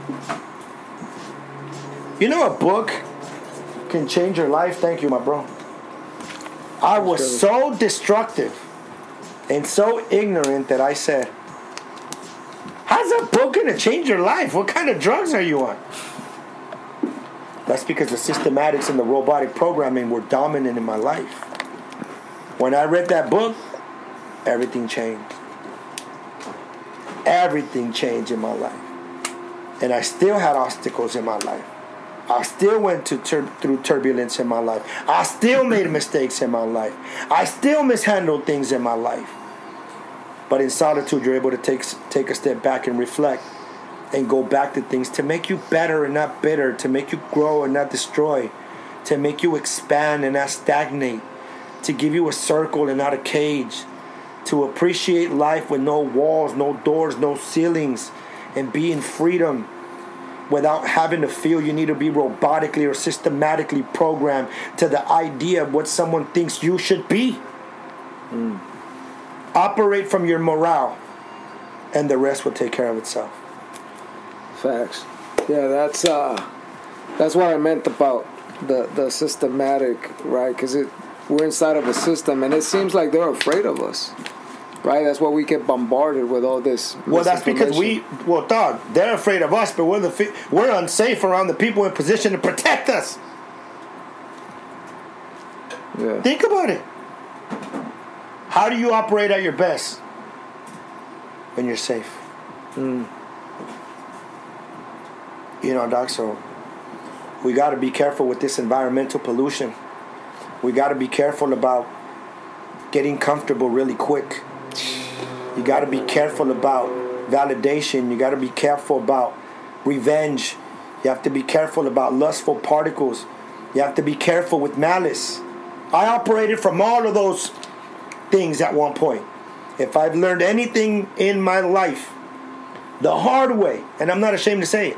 Speaker 4: you know, a book can change your life. Thank you, my bro. I was so destructive and so ignorant that I said, how's a book going to change your life? What kind of drugs are you on? That's because the systematics and the robotic programming were dominant in my life. When I read that book, everything changed. Everything changed in my life. And I still had obstacles in my life. I still went through turbulence in my life. I still made mistakes in my life. I still mishandled things in my life. But in solitude, you're able to take a step back and reflect and go back to things to make you better and not bitter, to make you grow and not destroy, to make you expand and not stagnate, to give you a circle and not a cage, to appreciate life with no walls, no doors, no ceilings, and be in freedom without having to feel you need to be robotically or systematically programmed to the idea of what someone thinks you should be. Operate from your morale, and the rest will take care of itself.
Speaker 2: Facts. Yeah, that's what I meant about the systematic, right? Because we're inside of a system, and it seems like they're afraid of us, right? That's why we get bombarded with all this.
Speaker 4: Well, that's because dog, they're afraid of us, but we're unsafe around the people in position to protect us.
Speaker 2: Yeah.
Speaker 4: Think about it. How do you operate at your best? When you're safe. You know, Doc, so we got to be careful with this environmental pollution. We got to be careful about getting comfortable really quick. You got to be careful about validation. You got to be careful about revenge. You have to be careful about lustful particles. You have to be careful with malice. I operated from all of those things at one point. If I've learned anything in my life the hard way, and I'm not ashamed to say it,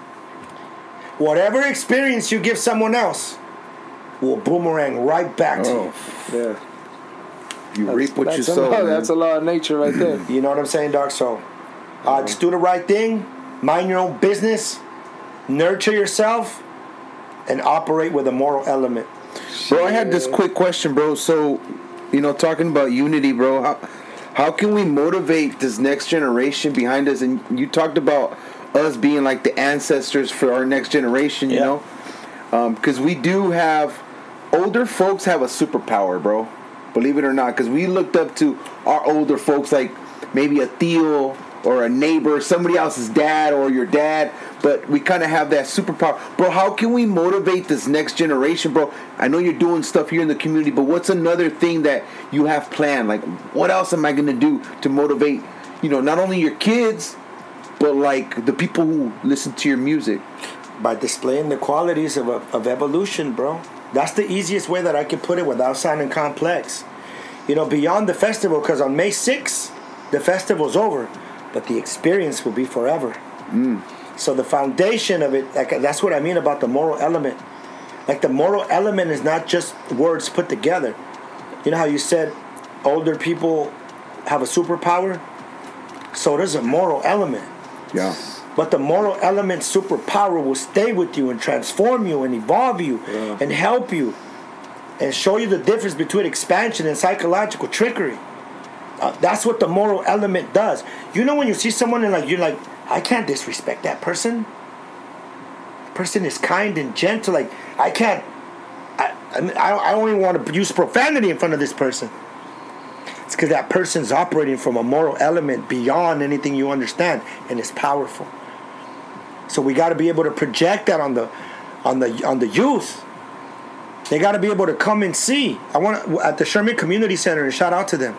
Speaker 4: whatever experience you give someone else will boomerang right back to you.
Speaker 2: Yeah.
Speaker 3: You reap what you sow.
Speaker 2: That's a law of nature right there.
Speaker 4: You know what I'm saying, Doc? So, just do the right thing, mind your own business, nurture yourself, and operate with a moral element.
Speaker 3: Bro, I had this quick question, bro. So, talking about unity, bro, how can we motivate this next generation behind us? And you talked about us being like the ancestors for our next generation, you know? Because we do have, older folks have a superpower, bro. Believe it or not, because we looked up to our older folks, like maybe a Theo or a neighbor, somebody else's dad or your dad, but we kind of have that superpower. Bro, how can we motivate this next generation, bro? I know you're doing stuff here in the community, but what's another thing that you have planned? Like, what else am I going to do to motivate, not only your kids, but like the people who listen to your music?
Speaker 4: By displaying the qualities of evolution, bro. That's the easiest way that I can put it without sounding complex. Beyond the festival, because on May 6th, the festival's over, but the experience will be forever. So the foundation of it, like, that's what I mean about the moral element. Like, the moral element is not just words put together. You know how you said older people have a superpower? So there's a moral element.
Speaker 3: Yeah.
Speaker 4: But the moral element superpower will stay with you and transform you and evolve you and help you and show you the difference between expansion and psychological trickery. That's what the moral element does. When you see someone and you're like, I can't disrespect that person. The person is kind and gentle. Like, I don't even want to use profanity in front of this person. It's because that person's operating from a moral element beyond anything you understand, and it's powerful. So we got to be able to project that on the youth. They got to be able to come and see. At the Sherman Community Center, and shout out to them.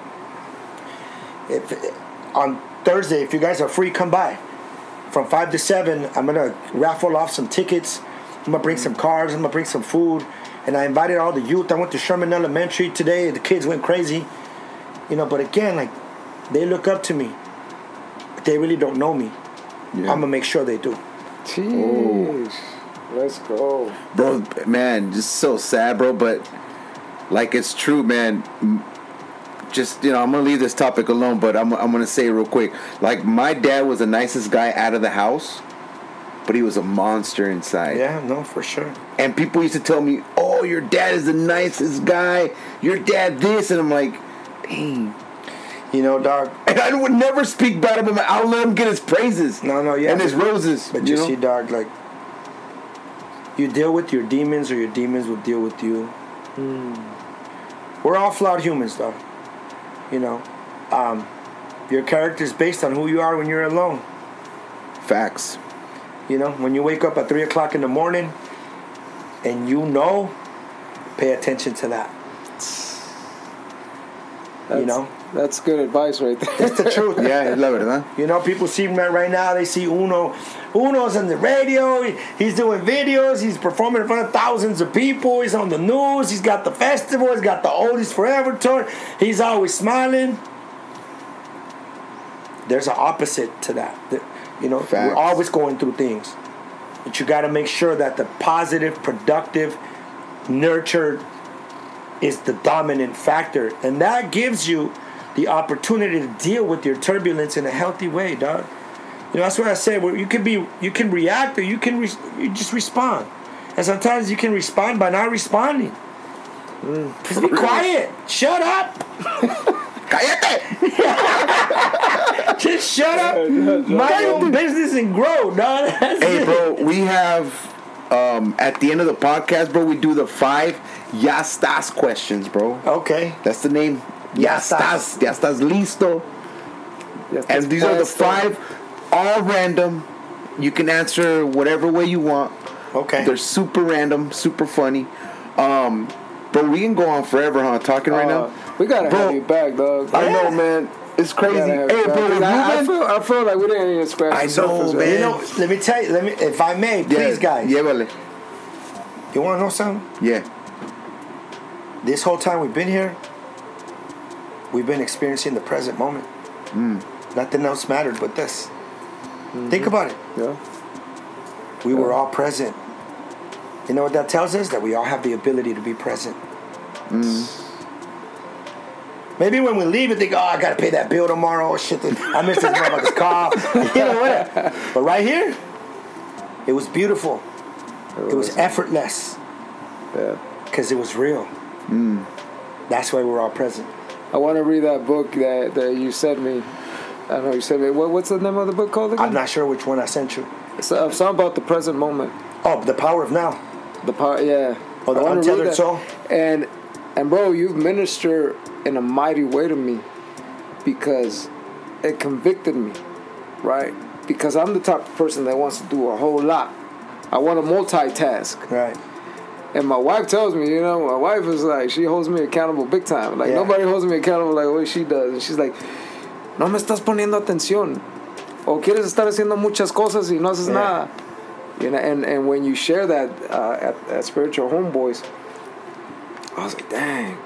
Speaker 4: On Thursday, if you guys are free, come by. From 5 to 7, I'm gonna raffle off some tickets. I'm gonna bring some cards. I'm gonna bring some food. And I invited all the youth. I went to Sherman Elementary today. The kids went crazy. But again, they look up to me. But they really don't know me. Yeah. I'm gonna make sure they do.
Speaker 2: Jeez. Let's go.
Speaker 3: Bro, man, just so sad, bro, but it's true, man. Just, I'm going to leave this topic alone, but I'm going to say it real quick. Like, my dad was the nicest guy out of the house, but he was a monster inside.
Speaker 4: Yeah, no, for sure.
Speaker 3: And people used to tell me, oh, your dad is the nicest guy. Your dad this. And I'm like, dang.
Speaker 4: Dog.
Speaker 3: And I would never speak bad of him. I'll let him get his praises.
Speaker 4: No, yeah.
Speaker 3: And his roses.
Speaker 4: But you see, dog, you deal with your demons, or your demons will deal with you. We're all flawed humans, dog. Your character is based on who you are when you're alone.
Speaker 3: Facts.
Speaker 4: When you wake up at 3 o'clock in the morning, and pay attention to that.
Speaker 2: That's good advice right there.
Speaker 4: That's the truth.
Speaker 3: Yeah, es la verdad.
Speaker 4: You know, people see him right now. They see Uno's on the radio. He's doing videos. He's performing in front of thousands of people. He's on the news. He's got the festival. He's got the Oldies Forever tour. He's always smiling. There's an opposite to that.
Speaker 3: Facts.
Speaker 4: We're always going through things. But you got to make sure that the positive, productive, nurtured is the dominant factor. And that gives you the opportunity to deal with your turbulence in a healthy way, dog. That's what I say. Where you can react or you just respond. And sometimes you can respond by not responding. Just be quiet. Shut up.
Speaker 3: Cállate.
Speaker 4: Just shut up. Mind your own business and grow, dog.
Speaker 3: Hey, bro, we have at the end of the podcast, bro, we do the 5 Ya Estás questions, bro.
Speaker 4: Okay.
Speaker 3: That's the name. Ya estás listo. And these are the 5, all random. You can answer whatever way you want.
Speaker 4: Okay.
Speaker 3: They're super random, super funny. But we can go on forever, huh? Talking right now.
Speaker 2: We gotta have you back, dog.
Speaker 3: I know, man. It's crazy. Hey, bro,
Speaker 2: I feel like we didn't even scratch the surface.
Speaker 3: Man.
Speaker 4: Let me tell you. if I may, please, guys.
Speaker 3: Llévale.
Speaker 4: You want to know something?
Speaker 3: Yeah.
Speaker 4: This whole time we've been here, we've been experiencing the present moment. Nothing else mattered but this. Think about it.
Speaker 2: Yeah.
Speaker 4: We were all present. You know what that tells us? That we all have the ability to be present. Maybe when we leave and think, I got to pay that bill tomorrow. Oh, shit, I missed this motherfucker's call. What? But right here, it was beautiful. It was effortless.
Speaker 2: Yeah.
Speaker 4: Because it was real. That's why we're all present.
Speaker 2: I want to read that book that you sent me. I know you sent me. What's the name of the book called again?
Speaker 4: I'm not sure which one I sent you.
Speaker 2: It's something about the present moment.
Speaker 4: Oh, The Power of Now.
Speaker 2: The power, yeah.
Speaker 4: Oh, The Untethered Soul.
Speaker 2: And bro, you've ministered in a mighty way to me because it convicted me, right? Because I'm the type of person that wants to do a whole lot. I want to multitask.
Speaker 4: Right.
Speaker 2: And my wife tells me, my wife is like, she holds me accountable big time. Like, nobody holds me accountable like the way she does. And she's like, no me estás poniendo atención. O quieres estar haciendo muchas cosas y no haces nada. And when you share that at Spiritual Homeboys, I was like, dang.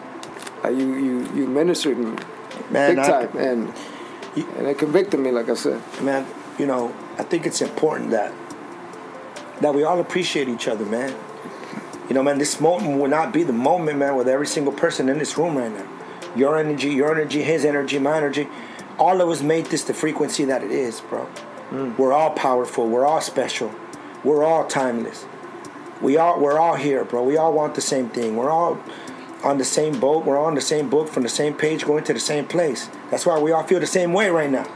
Speaker 2: You ministered me big time. And it convicted me, like I said.
Speaker 4: Man, I think it's important that we all appreciate each other, man. Man, this moment will not be the moment, man, with every single person in this room right now. Your energy, his energy, my energy. All of us made this the frequency that it is, bro. We're all powerful. We're all special. We're all timeless. We're all here, bro. We all want the same thing. We're all on the same boat. We're all on the same book from the same page going to the same place. That's why we all feel the same way right now.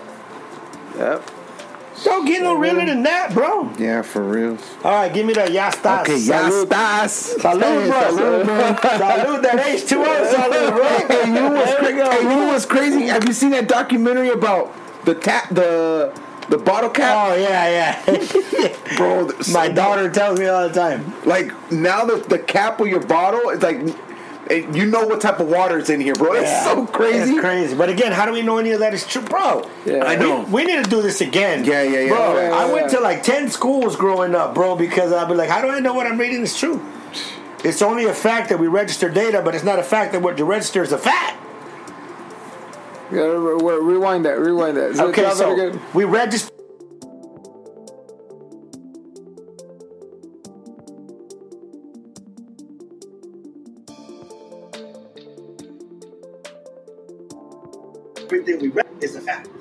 Speaker 2: Yep.
Speaker 4: Don't get no realer than that, bro.
Speaker 3: Yeah, for real.
Speaker 4: All right, give me the Ya Estás.
Speaker 3: Okay, Ya Estás.
Speaker 4: Salud, bro. Salud, bro. Salud, that H2O. Salud, bro.
Speaker 3: Hey, you know what's crazy? Have you seen that documentary about the bottle cap?
Speaker 4: Oh, yeah.
Speaker 3: Bro,
Speaker 4: my daughter tells me all the time.
Speaker 3: Like, now the cap of your bottle is like, you know what type of water is in here, bro. It's so crazy.
Speaker 4: It's crazy. But again, how do we know any of that is true? Bro,
Speaker 2: yeah.
Speaker 3: I know.
Speaker 4: We need to do this again.
Speaker 3: Yeah.
Speaker 4: Bro,
Speaker 2: Yeah.
Speaker 4: I went to like 10 schools growing up, bro, because I'd be like, how do I know what I'm reading is true? It's only a fact that we register data, but it's not a fact that what you register is a fact.
Speaker 2: Yeah, rewind that.
Speaker 4: Okay, so we register. Everything we read is a fact.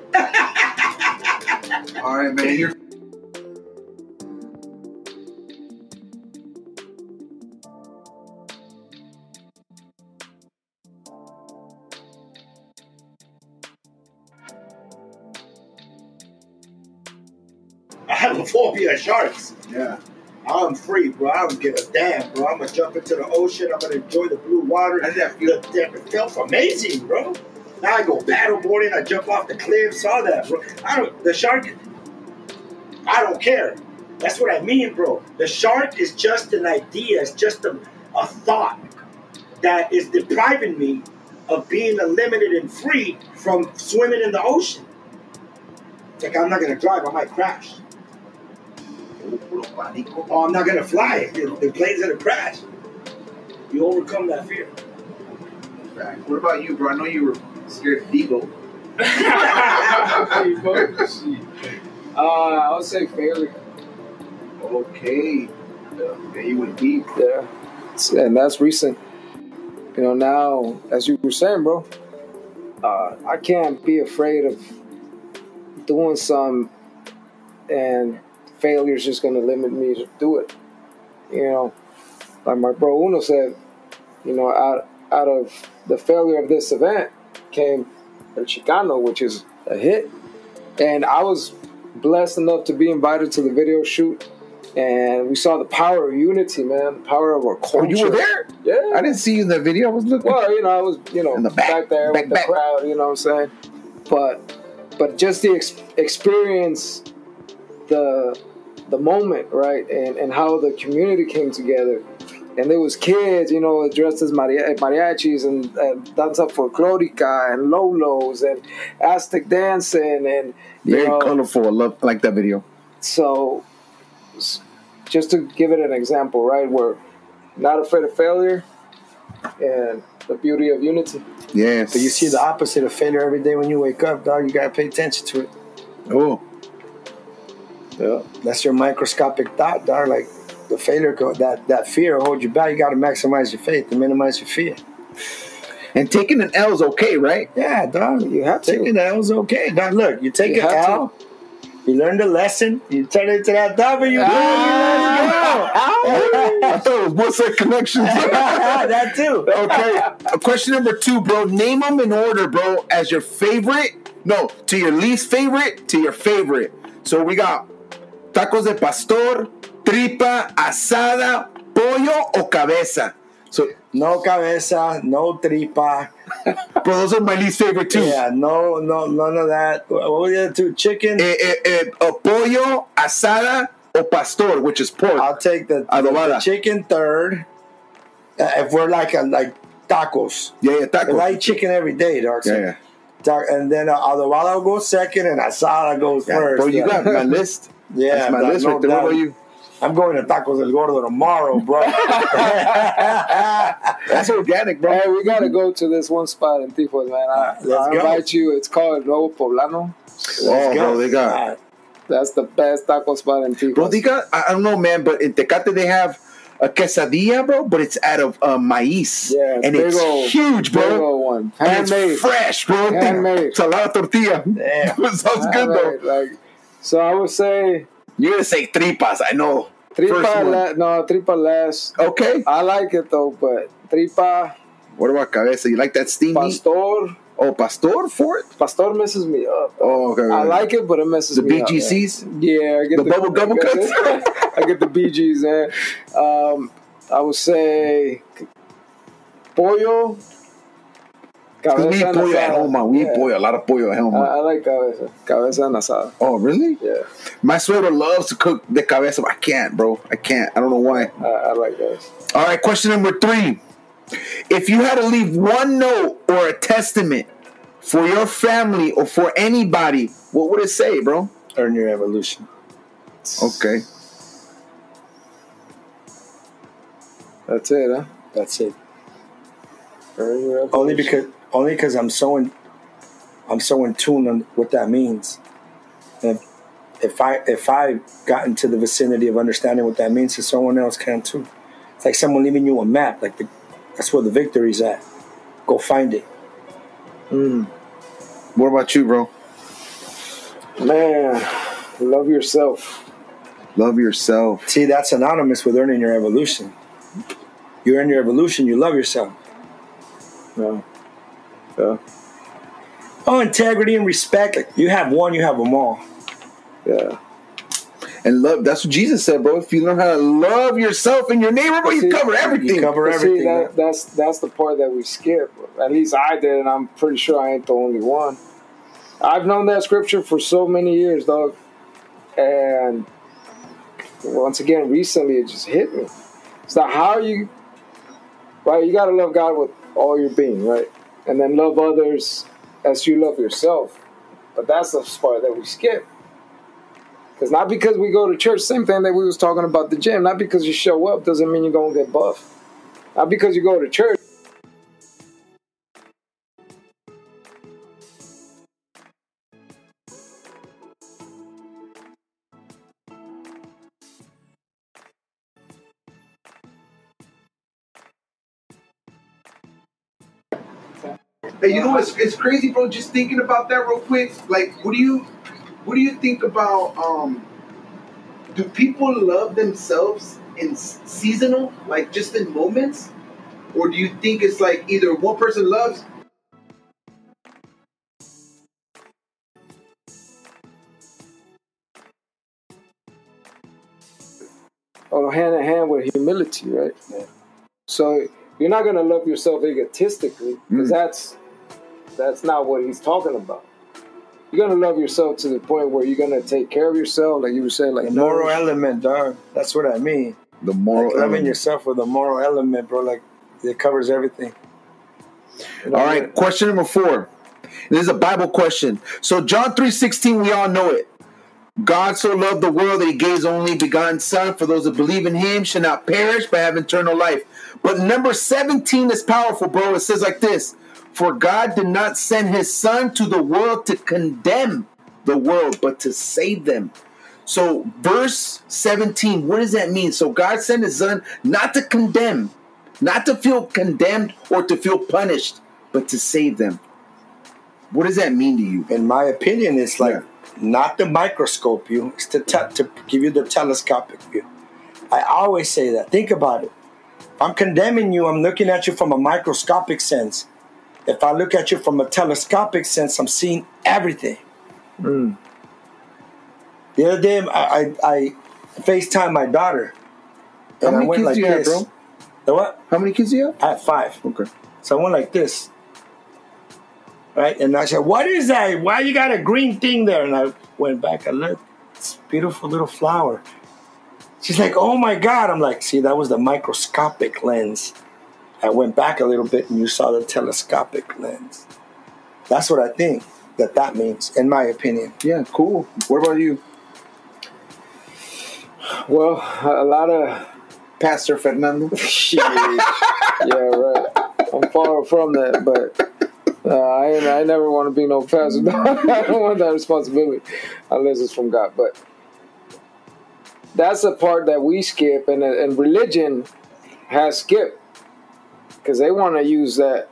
Speaker 3: All right, man. You're
Speaker 4: I have a phobia of sharks.
Speaker 3: yeah.
Speaker 4: I'm free, bro. I don't give a damn, bro. I'm gonna jump into the ocean. I'm gonna enjoy the blue water.
Speaker 3: How did that feel?
Speaker 4: It felt amazing, bro. Now I go paddleboarding. I jump off the cliffs. All that, bro. The shark. I don't care. That's what I mean, bro. The shark is just an idea. It's just a thought that is depriving me
Speaker 5: of being limited and free from swimming in the ocean. It's like, I'm not going to drive, I might crash. Oh, I'm not going to fly. The plane's going to crash. You overcome that fear.
Speaker 3: What about you, bro? I know you were scared of Debo.
Speaker 2: I would say failure.
Speaker 3: Okay. Yeah, you went deep.
Speaker 2: Yeah. And that's recent. You know, now, as you were saying, bro, I can't be afraid of doing some and failure's just going to limit me to do it. You know, like my bro Uno said, you know, out of the failure of this event came El Chicano, which is a hit. And I was blessed enough to be invited to the video shoot. And we saw the power of unity, man. The power of our culture.
Speaker 3: Oh, you were there?
Speaker 2: Yeah.
Speaker 3: I didn't see you in that video. I was looking.
Speaker 2: Well, you know, I was, you know,
Speaker 3: in the
Speaker 2: back there with the crowd, you know what I'm saying? But just the experience, the moment, right? And how the community came together. And there was kids, you know, dressed as mariachis and danza folklorica and lolos and Aztec dancing and
Speaker 3: very colorful. I like that video.
Speaker 2: So, just to give it an example, right? We're not afraid of failure and the beauty of unity.
Speaker 3: Yes.
Speaker 4: But you see the opposite of failure every day when you wake up, dog. You gotta pay attention to it.
Speaker 3: Oh.
Speaker 2: Yeah.
Speaker 4: That's your microscopic thought, dog. Like the failure, that fear will hold you back. You gotta maximize your faith and minimize your fear.
Speaker 3: And taking an L is okay, right?
Speaker 4: Yeah, dog. You have to. Taking an L is okay. Dog, look, you take an L. You learn the lesson. You turn it into that W.
Speaker 3: I thought it was Woodside Connections.
Speaker 4: That too.
Speaker 3: Okay. Question number 2, bro. Name them in order, bro, as your favorite. No, to your least favorite, to your favorite. So we got tacos de pastor, tripa, asada, pollo, o cabeza. So
Speaker 4: no cabeza, no tripa.
Speaker 3: Bro, those are my least favorite too.
Speaker 4: Yeah, no, none of that. What were the other two? Chicken?
Speaker 3: Pollo, asada, o pastor, which is pork.
Speaker 4: I'll take the chicken third. If we're like tacos.
Speaker 3: Yeah, tacos.
Speaker 4: I eat chicken every day, dog. So
Speaker 3: yeah.
Speaker 4: And then adobada will go second and asada goes first.
Speaker 3: Bro, you got my list.
Speaker 4: Yeah,
Speaker 3: that's my list right there. What about you?
Speaker 4: I'm going to Tacos del Gordo tomorrow, bro.
Speaker 3: That's organic, bro.
Speaker 2: Hey, we gotta go to this one spot in Tifos, man. I invite you. It's called Nuevo Poblano.
Speaker 3: Oh, bro, they got.
Speaker 2: That's the best taco spot in Tifos.
Speaker 3: Bro, they got. I don't know, man, but in Tecate they have a quesadilla, bro, but it's out of maize.
Speaker 2: Yeah,
Speaker 3: and it's huge, bro.
Speaker 2: Big old one.
Speaker 3: Handmade. It's fresh, bro.
Speaker 2: Handmade.
Speaker 3: It's a lot of tortilla.
Speaker 4: Yeah.
Speaker 3: It sounds good, though.
Speaker 2: So I would say.
Speaker 3: You're going to say tripas, I know.
Speaker 2: Tripa less.
Speaker 3: Okay.
Speaker 2: I like it, though, but tripa.
Speaker 3: What about cabeza? You like that steamy?
Speaker 2: Pastor.
Speaker 3: Oh, pastor for it?
Speaker 2: Pastor messes me up.
Speaker 3: Oh, okay.
Speaker 2: I like it, but it messes me up.
Speaker 3: The BGCs?
Speaker 2: Yeah. I get
Speaker 3: the bubble gum cuts?
Speaker 2: I get the BGs, man. I would say pollo.
Speaker 3: We eat pollo at home, man. We eat pollo, a lot of pollo at home.
Speaker 2: I like cabeza. Cabeza and asada.
Speaker 3: Oh, really?
Speaker 2: Yeah.
Speaker 3: My suegro loves to cook the cabeza, but I can't, bro. I can't. I don't know why.
Speaker 2: I like that.
Speaker 3: All right, question number 3. If you had to leave one note or a testament for your family or for anybody, what would it say, bro?
Speaker 4: Earn your evolution.
Speaker 3: Okay.
Speaker 2: That's it, huh?
Speaker 4: That's it.
Speaker 2: Earn your evolution.
Speaker 4: Only because I'm so in tune on what that means. And if I got into the vicinity of understanding what that means, so someone else can too. It's like someone leaving you a map. Like that's where the victory's at. Go find it.
Speaker 3: What about you, bro?
Speaker 2: Man, love yourself.
Speaker 3: Love yourself.
Speaker 4: See, that's synonymous with earning your evolution. You earn your evolution, you love yourself.
Speaker 2: Yeah.
Speaker 4: Oh, integrity and respect. Like, you have one, you have them all.
Speaker 2: Yeah.
Speaker 3: And love, that's what Jesus said, bro. If you learn how to love yourself and your neighbor, bro, you cover everything.
Speaker 4: You cover everything.
Speaker 2: See, that's the part that we skip. At least I did, and I'm pretty sure I ain't the only one. I've known that scripture for so many years, dog. And once again, recently, it just hit me. So how you... Right, you got to love God with all your being, right? and then love others as you love yourself. But that's the part that we skip. Because not because we go to church, same thing that we was talking about the gym, not because you show up doesn't mean you're going to get buff. Not because you go to church.
Speaker 3: Hey, you know what's it's crazy, bro? Just thinking about that real quick. Like, what do you think about? Do people love themselves in seasonal, like just in moments, or do you think it's like either one person loves?
Speaker 2: Or hand in hand with humility, right?
Speaker 3: Yeah.
Speaker 2: So you're not gonna love yourself egotistically, because that's not what he's talking about. You're gonna love yourself to the point where you're gonna take care of yourself, like you were saying, like
Speaker 4: the moral element, dog. That's what I mean.
Speaker 3: The moral
Speaker 4: like loving yourself with a moral element, bro. Like it covers everything.
Speaker 3: You know, all right, question number 4. This is a Bible question. So John 3:16, we all know it. God so loved the world that he gave his only begotten son, for those that believe in him shall not perish but have eternal life. But number 17 is powerful, bro. It says like this: for God did not send his son to the world to condemn the world, but to save them. So verse 17, what does that mean? So God sent his son not to condemn, not to feel condemned or to feel punished, but to save them. What does that mean to you?
Speaker 4: In my opinion, it's like not the microscope view. It's to give you the telescopic view. I always say that. Think about it. If I'm condemning you, I'm looking at you from a microscopic sense. If I look at you from a telescopic sense, I'm seeing everything. The other day, I FaceTimed my daughter.
Speaker 3: How many kids do you have, bro?
Speaker 4: The what?
Speaker 3: How many kids do you have?
Speaker 4: I have 5.
Speaker 3: Okay.
Speaker 4: So I went like this. Right? And I said, what is that? Why you got a green thing there? And I went back. I looked. It's a beautiful little flower. She's like, oh my God. I'm like, see, that was the microscopic lens. I went back a little bit and you saw the telescopic lens. That's what I think that means, in my opinion.
Speaker 3: Yeah, cool. What about you?
Speaker 2: Well, a lot of
Speaker 3: Pastor Fernando.
Speaker 2: shit. Yeah, right. I'm far from that, but I never want to be no pastor. I don't want that responsibility unless it's from God. But that's the part that we skip, and religion has skipped, because they want to use that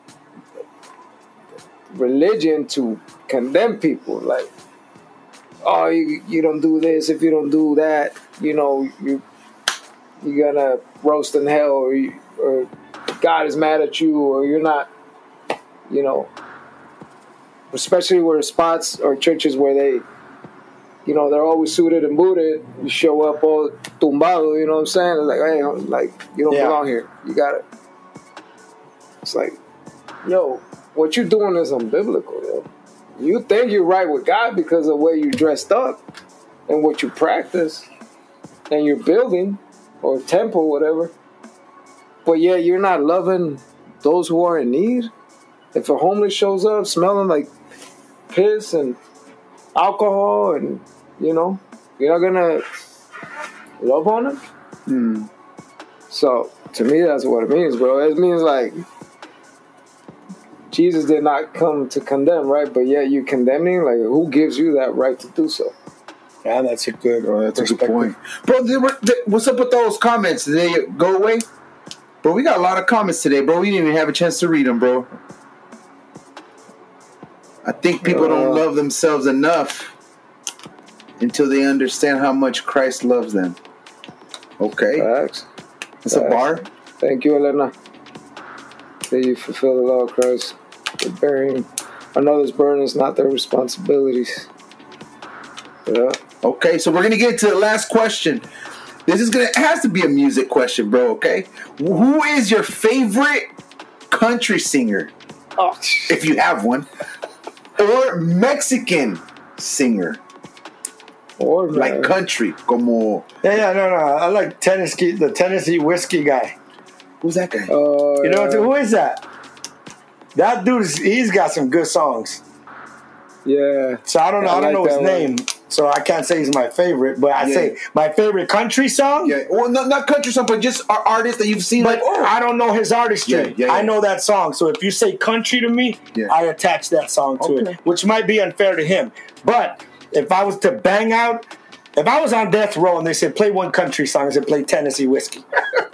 Speaker 2: religion to condemn people. Like, oh, you don't do this, if you don't do that, you know, you're gonna roast in hell, or God is mad at you, or you're not, you know. Especially where spots or churches where they, you know, they're always suited and booted. You show up all tumbado, you know what I'm saying? It's like, hey, like, you don't belong here. You got it. It's like, yo, what you're doing is unbiblical, yo. You think you're right with God because of the way you dressed up and what you practice and your building or temple, whatever. But yeah, you're not loving those who are in need. If a homeless shows up smelling like piss and alcohol, and you know, you're not gonna love on them. So to me, that's what it means, bro. It means like Jesus did not come to condemn, right? But yet you condemning, like, who gives you that right to do so?
Speaker 4: Yeah, that's a good.
Speaker 3: That's a good point, bro. What's up with those comments? Did they go away, bro? We got a lot of comments today, bro. We didn't even have a chance to read them, bro. I think people don't love themselves enough until they understand how much Christ loves them. Okay.
Speaker 2: Facts.
Speaker 3: It's a bar.
Speaker 2: Thank you, Elena. That you fulfill the law of Christ. They're bearing another's burdens, not their responsibilities. Yeah.
Speaker 3: Okay, so we're gonna get to the last question. It has to be a music question, bro. Okay. Who is your favorite country singer?
Speaker 2: Oh,
Speaker 3: if you have one. Or Mexican singer.
Speaker 2: Or
Speaker 3: like country, como...
Speaker 4: Yeah, no. I like the Tennessee whiskey guy.
Speaker 3: Who's that guy?
Speaker 4: You know who is that? That he's got some good songs.
Speaker 2: Yeah.
Speaker 4: So I don't know his name, so I can't say he's my favorite. But I say my favorite country song.
Speaker 3: Yeah, well, not country song, but just artists that you've seen.
Speaker 4: But I don't know his artistry.
Speaker 3: Yeah.
Speaker 4: I know that song. So if you say country to me, I attach that song to it, which might be unfair to him. But if I was to bang out, if I was on death row and they said play one country song, I said play Tennessee Whiskey.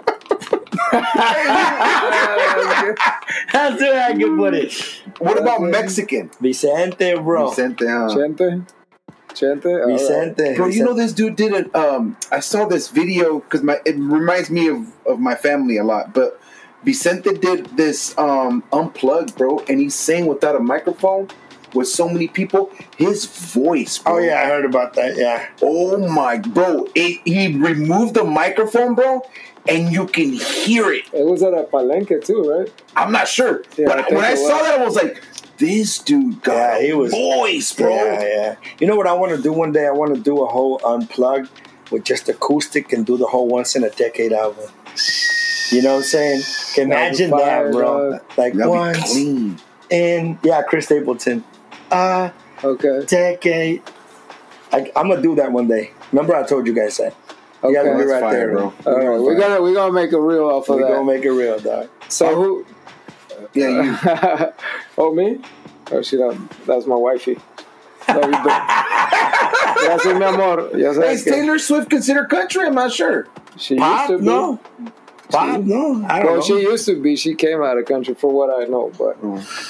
Speaker 4: That's the way I can put it.
Speaker 3: What about Mexican?
Speaker 4: Vicente, bro.
Speaker 3: Vicente.
Speaker 2: Chente.
Speaker 4: Vicente.
Speaker 3: Bro, you know this dude did it. I saw this video because it reminds me of my family a lot. But Vicente did this unplugged, bro, and he sang without a microphone with so many people. His voice, bro.
Speaker 4: Oh yeah, I heard about that. Yeah.
Speaker 3: Oh my, bro! He removed the microphone, bro, and you can hear it.
Speaker 2: It was at a Palenque too, right?
Speaker 3: I'm not sure,
Speaker 2: Yeah,
Speaker 3: but when I saw that, I was like, "This dude got a voice, bro."
Speaker 4: Yeah. You know what I want to do one day? I want to do a whole unplugged with just acoustic and do the whole Once in a Decade album. You know what I'm saying? Imagine that, bro. Like
Speaker 3: That'd be
Speaker 4: once
Speaker 3: clean.
Speaker 4: in Chris Stapleton.
Speaker 2: Okay.
Speaker 4: Decade. I'm gonna do that one day. Remember, I told you guys that. You gotta be right there, bro.
Speaker 2: All right, we're gonna make a reel off of that.
Speaker 4: We're gonna make it real, dog.
Speaker 2: So who?
Speaker 3: Yeah, you.
Speaker 2: Oh, me? Oh, that's my wifey. Love you, Gracias, mi amor.
Speaker 3: Is Taylor Swift considered country? I'm not sure.
Speaker 2: She
Speaker 4: Pop?
Speaker 2: used to be.
Speaker 4: No. Pop? No. I don't know.
Speaker 2: Well, she used to be. She came out of country, for what I know. But,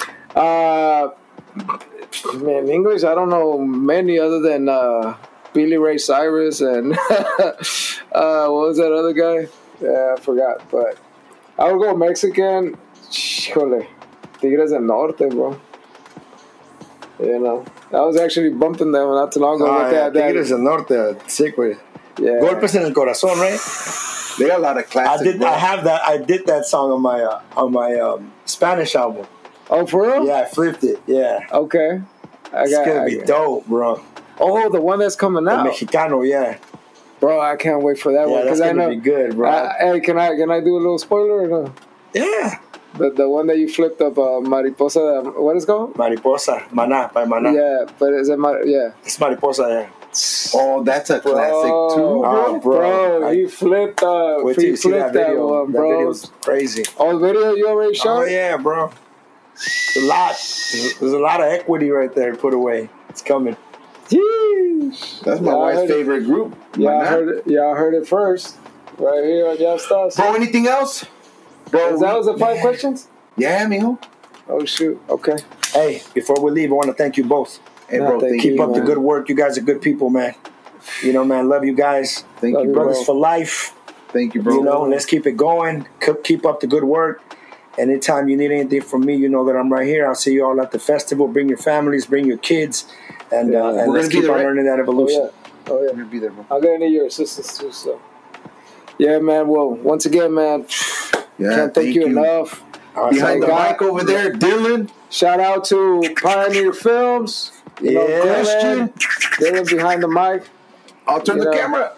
Speaker 2: man, English, I don't know many other than Billy Ray Cyrus and what was that other guy? Yeah, I forgot. But I would go Mexican. Híjole. Tigres del Norte, bro. You know, I was actually bumping them not too long ago.
Speaker 4: Tigres del Norte, sick with.
Speaker 2: Yeah.
Speaker 4: Golpes en el corazón, right?
Speaker 3: They got a lot of classics.
Speaker 4: I have that. I did that song on my Spanish album.
Speaker 2: Oh, for real?
Speaker 4: Yeah, I flipped it. Yeah.
Speaker 2: Okay.
Speaker 4: It's gonna be dope, bro.
Speaker 2: Oh, the one that's coming
Speaker 4: The
Speaker 2: out,
Speaker 4: Mexicano, yeah.
Speaker 2: bro. I can't wait for that one
Speaker 4: That's
Speaker 2: because I
Speaker 4: gonna
Speaker 2: know.
Speaker 4: be good, bro.
Speaker 2: Hey, can I do a little spoiler or no?
Speaker 4: Yeah.
Speaker 2: The one that you flipped up, Mariposa. What is it called?
Speaker 4: Mariposa, Maná, by Maná.
Speaker 2: Yeah, but is it yeah?
Speaker 4: It's Mariposa, yeah.
Speaker 3: Oh, that's a classic too,
Speaker 4: Oh,
Speaker 2: Bro, he flipped.
Speaker 4: Wait till
Speaker 2: He
Speaker 4: you see that
Speaker 2: flipped that
Speaker 4: video.
Speaker 2: one,
Speaker 4: That
Speaker 2: bro.
Speaker 4: video was crazy.
Speaker 2: Oh, the video you already showed?
Speaker 4: Oh yeah, bro. It's a lot. There's a lot of equity right there put away. It's coming.
Speaker 2: Yeesh.
Speaker 3: That's my
Speaker 2: Yeah, I
Speaker 3: wife's
Speaker 2: heard it.
Speaker 3: favorite group.
Speaker 2: Yeah, I
Speaker 3: Maná.
Speaker 2: heard it. Yeah, I heard it first. Right here on Just Us.
Speaker 3: Bro, anything else? Bro,
Speaker 2: That was the 5 questions?
Speaker 3: yeah, mijo.
Speaker 2: Oh, shoot. Okay.
Speaker 4: Hey, before we leave, I want to thank you both.
Speaker 3: Hey,
Speaker 2: No,
Speaker 3: bro,
Speaker 2: thank
Speaker 3: thank
Speaker 2: you.
Speaker 3: you.
Speaker 4: Keep up the
Speaker 2: man.
Speaker 4: good work. You guys are good people, man. You know, man, love you guys.
Speaker 3: Thank
Speaker 2: Love
Speaker 3: you,
Speaker 2: you,
Speaker 3: bro.
Speaker 4: Brothers for life.
Speaker 3: Thank you, bro.
Speaker 4: You know, let's keep it going. Keep up the good work. Anytime you need anything from me, you know that I'm right here. I'll see you all at the festival. Bring your families, bring your kids, and,
Speaker 2: Yeah.
Speaker 4: and
Speaker 3: We're
Speaker 4: let's
Speaker 3: gonna be
Speaker 4: keep
Speaker 3: there,
Speaker 4: on
Speaker 3: right?
Speaker 4: learning that
Speaker 2: Oh,
Speaker 4: evolution.
Speaker 2: yeah. Oh,
Speaker 3: I'm
Speaker 2: yeah.
Speaker 3: gonna be there, bro.
Speaker 2: I'm going to need your assistance, too, so. Yeah, man. Well, once again, man,
Speaker 3: Yeah,
Speaker 2: can't thank you enough.
Speaker 4: All right,
Speaker 3: Behind the
Speaker 4: so,
Speaker 2: God.
Speaker 3: mic over there, Dylan.
Speaker 2: Shout out to Pioneer Films. You know,
Speaker 4: Yeah.
Speaker 2: Dylan, Dylan behind the mic.
Speaker 3: I'll turn
Speaker 2: You
Speaker 3: the
Speaker 2: know.
Speaker 3: camera.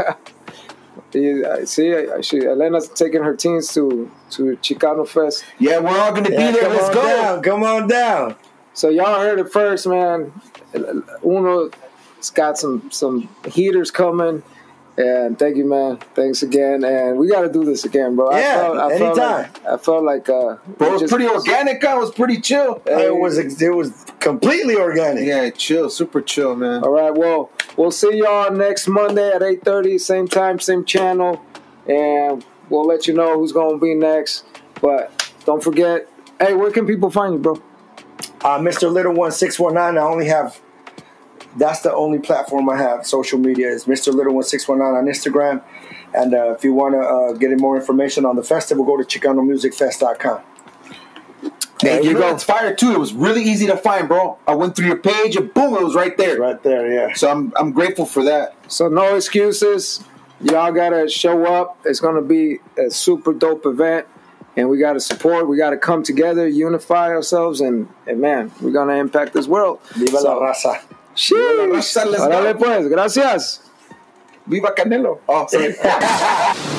Speaker 2: Elena's taking her teens to Chicano Fest.
Speaker 3: Yeah, we're all gonna be
Speaker 4: yeah,
Speaker 3: there.
Speaker 4: come
Speaker 3: Let's
Speaker 4: on
Speaker 3: go.
Speaker 4: down. Come on down.
Speaker 2: So y'all heard it first, man. Uno's got some heaters coming. And thank you, man. Thanks again. And we got to do this again, bro.
Speaker 4: Yeah, anytime.
Speaker 2: I felt like
Speaker 3: Bro, it was pretty organic. It was pretty chill.
Speaker 4: It was completely organic.
Speaker 3: Yeah, chill, super chill, man.
Speaker 2: All right, well, we'll see y'all next Monday at 8:30, same time, same channel. And we'll let you know who's going to be next. But don't forget, hey, where can people find you, bro?
Speaker 4: Mr. Little One 619. I only have. That's the only platform I have. Social media is Mr. Little One 619 on Instagram. And if you want to get more information on the festival, go to ChicanoMusicFest.com.
Speaker 3: There you
Speaker 2: go.
Speaker 3: go. It's fire too. It was really easy to find, bro. I went through your page and boom, it was right there.
Speaker 4: Right there, yeah.
Speaker 3: So I'm grateful for that.
Speaker 2: So no excuses. Y'all got to show up. It's going to be a super dope event. And we got to support. We got to come together, unify ourselves. And man, we're going to impact this world.
Speaker 4: Viva la raza.
Speaker 3: Viva la raza, let's
Speaker 2: Órale
Speaker 3: go.
Speaker 2: pues. Gracias.
Speaker 3: Viva Canelo. Oh, sorry.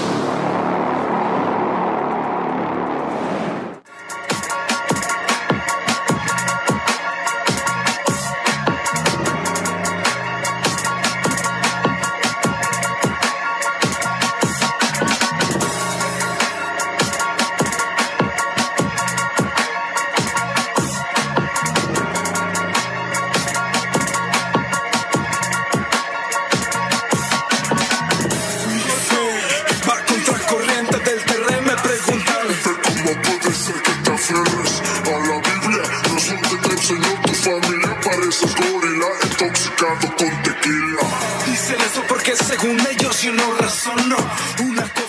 Speaker 1: pareces gorila intoxicado con tequila. Dicen eso porque según ellos yo no razono. Una cosa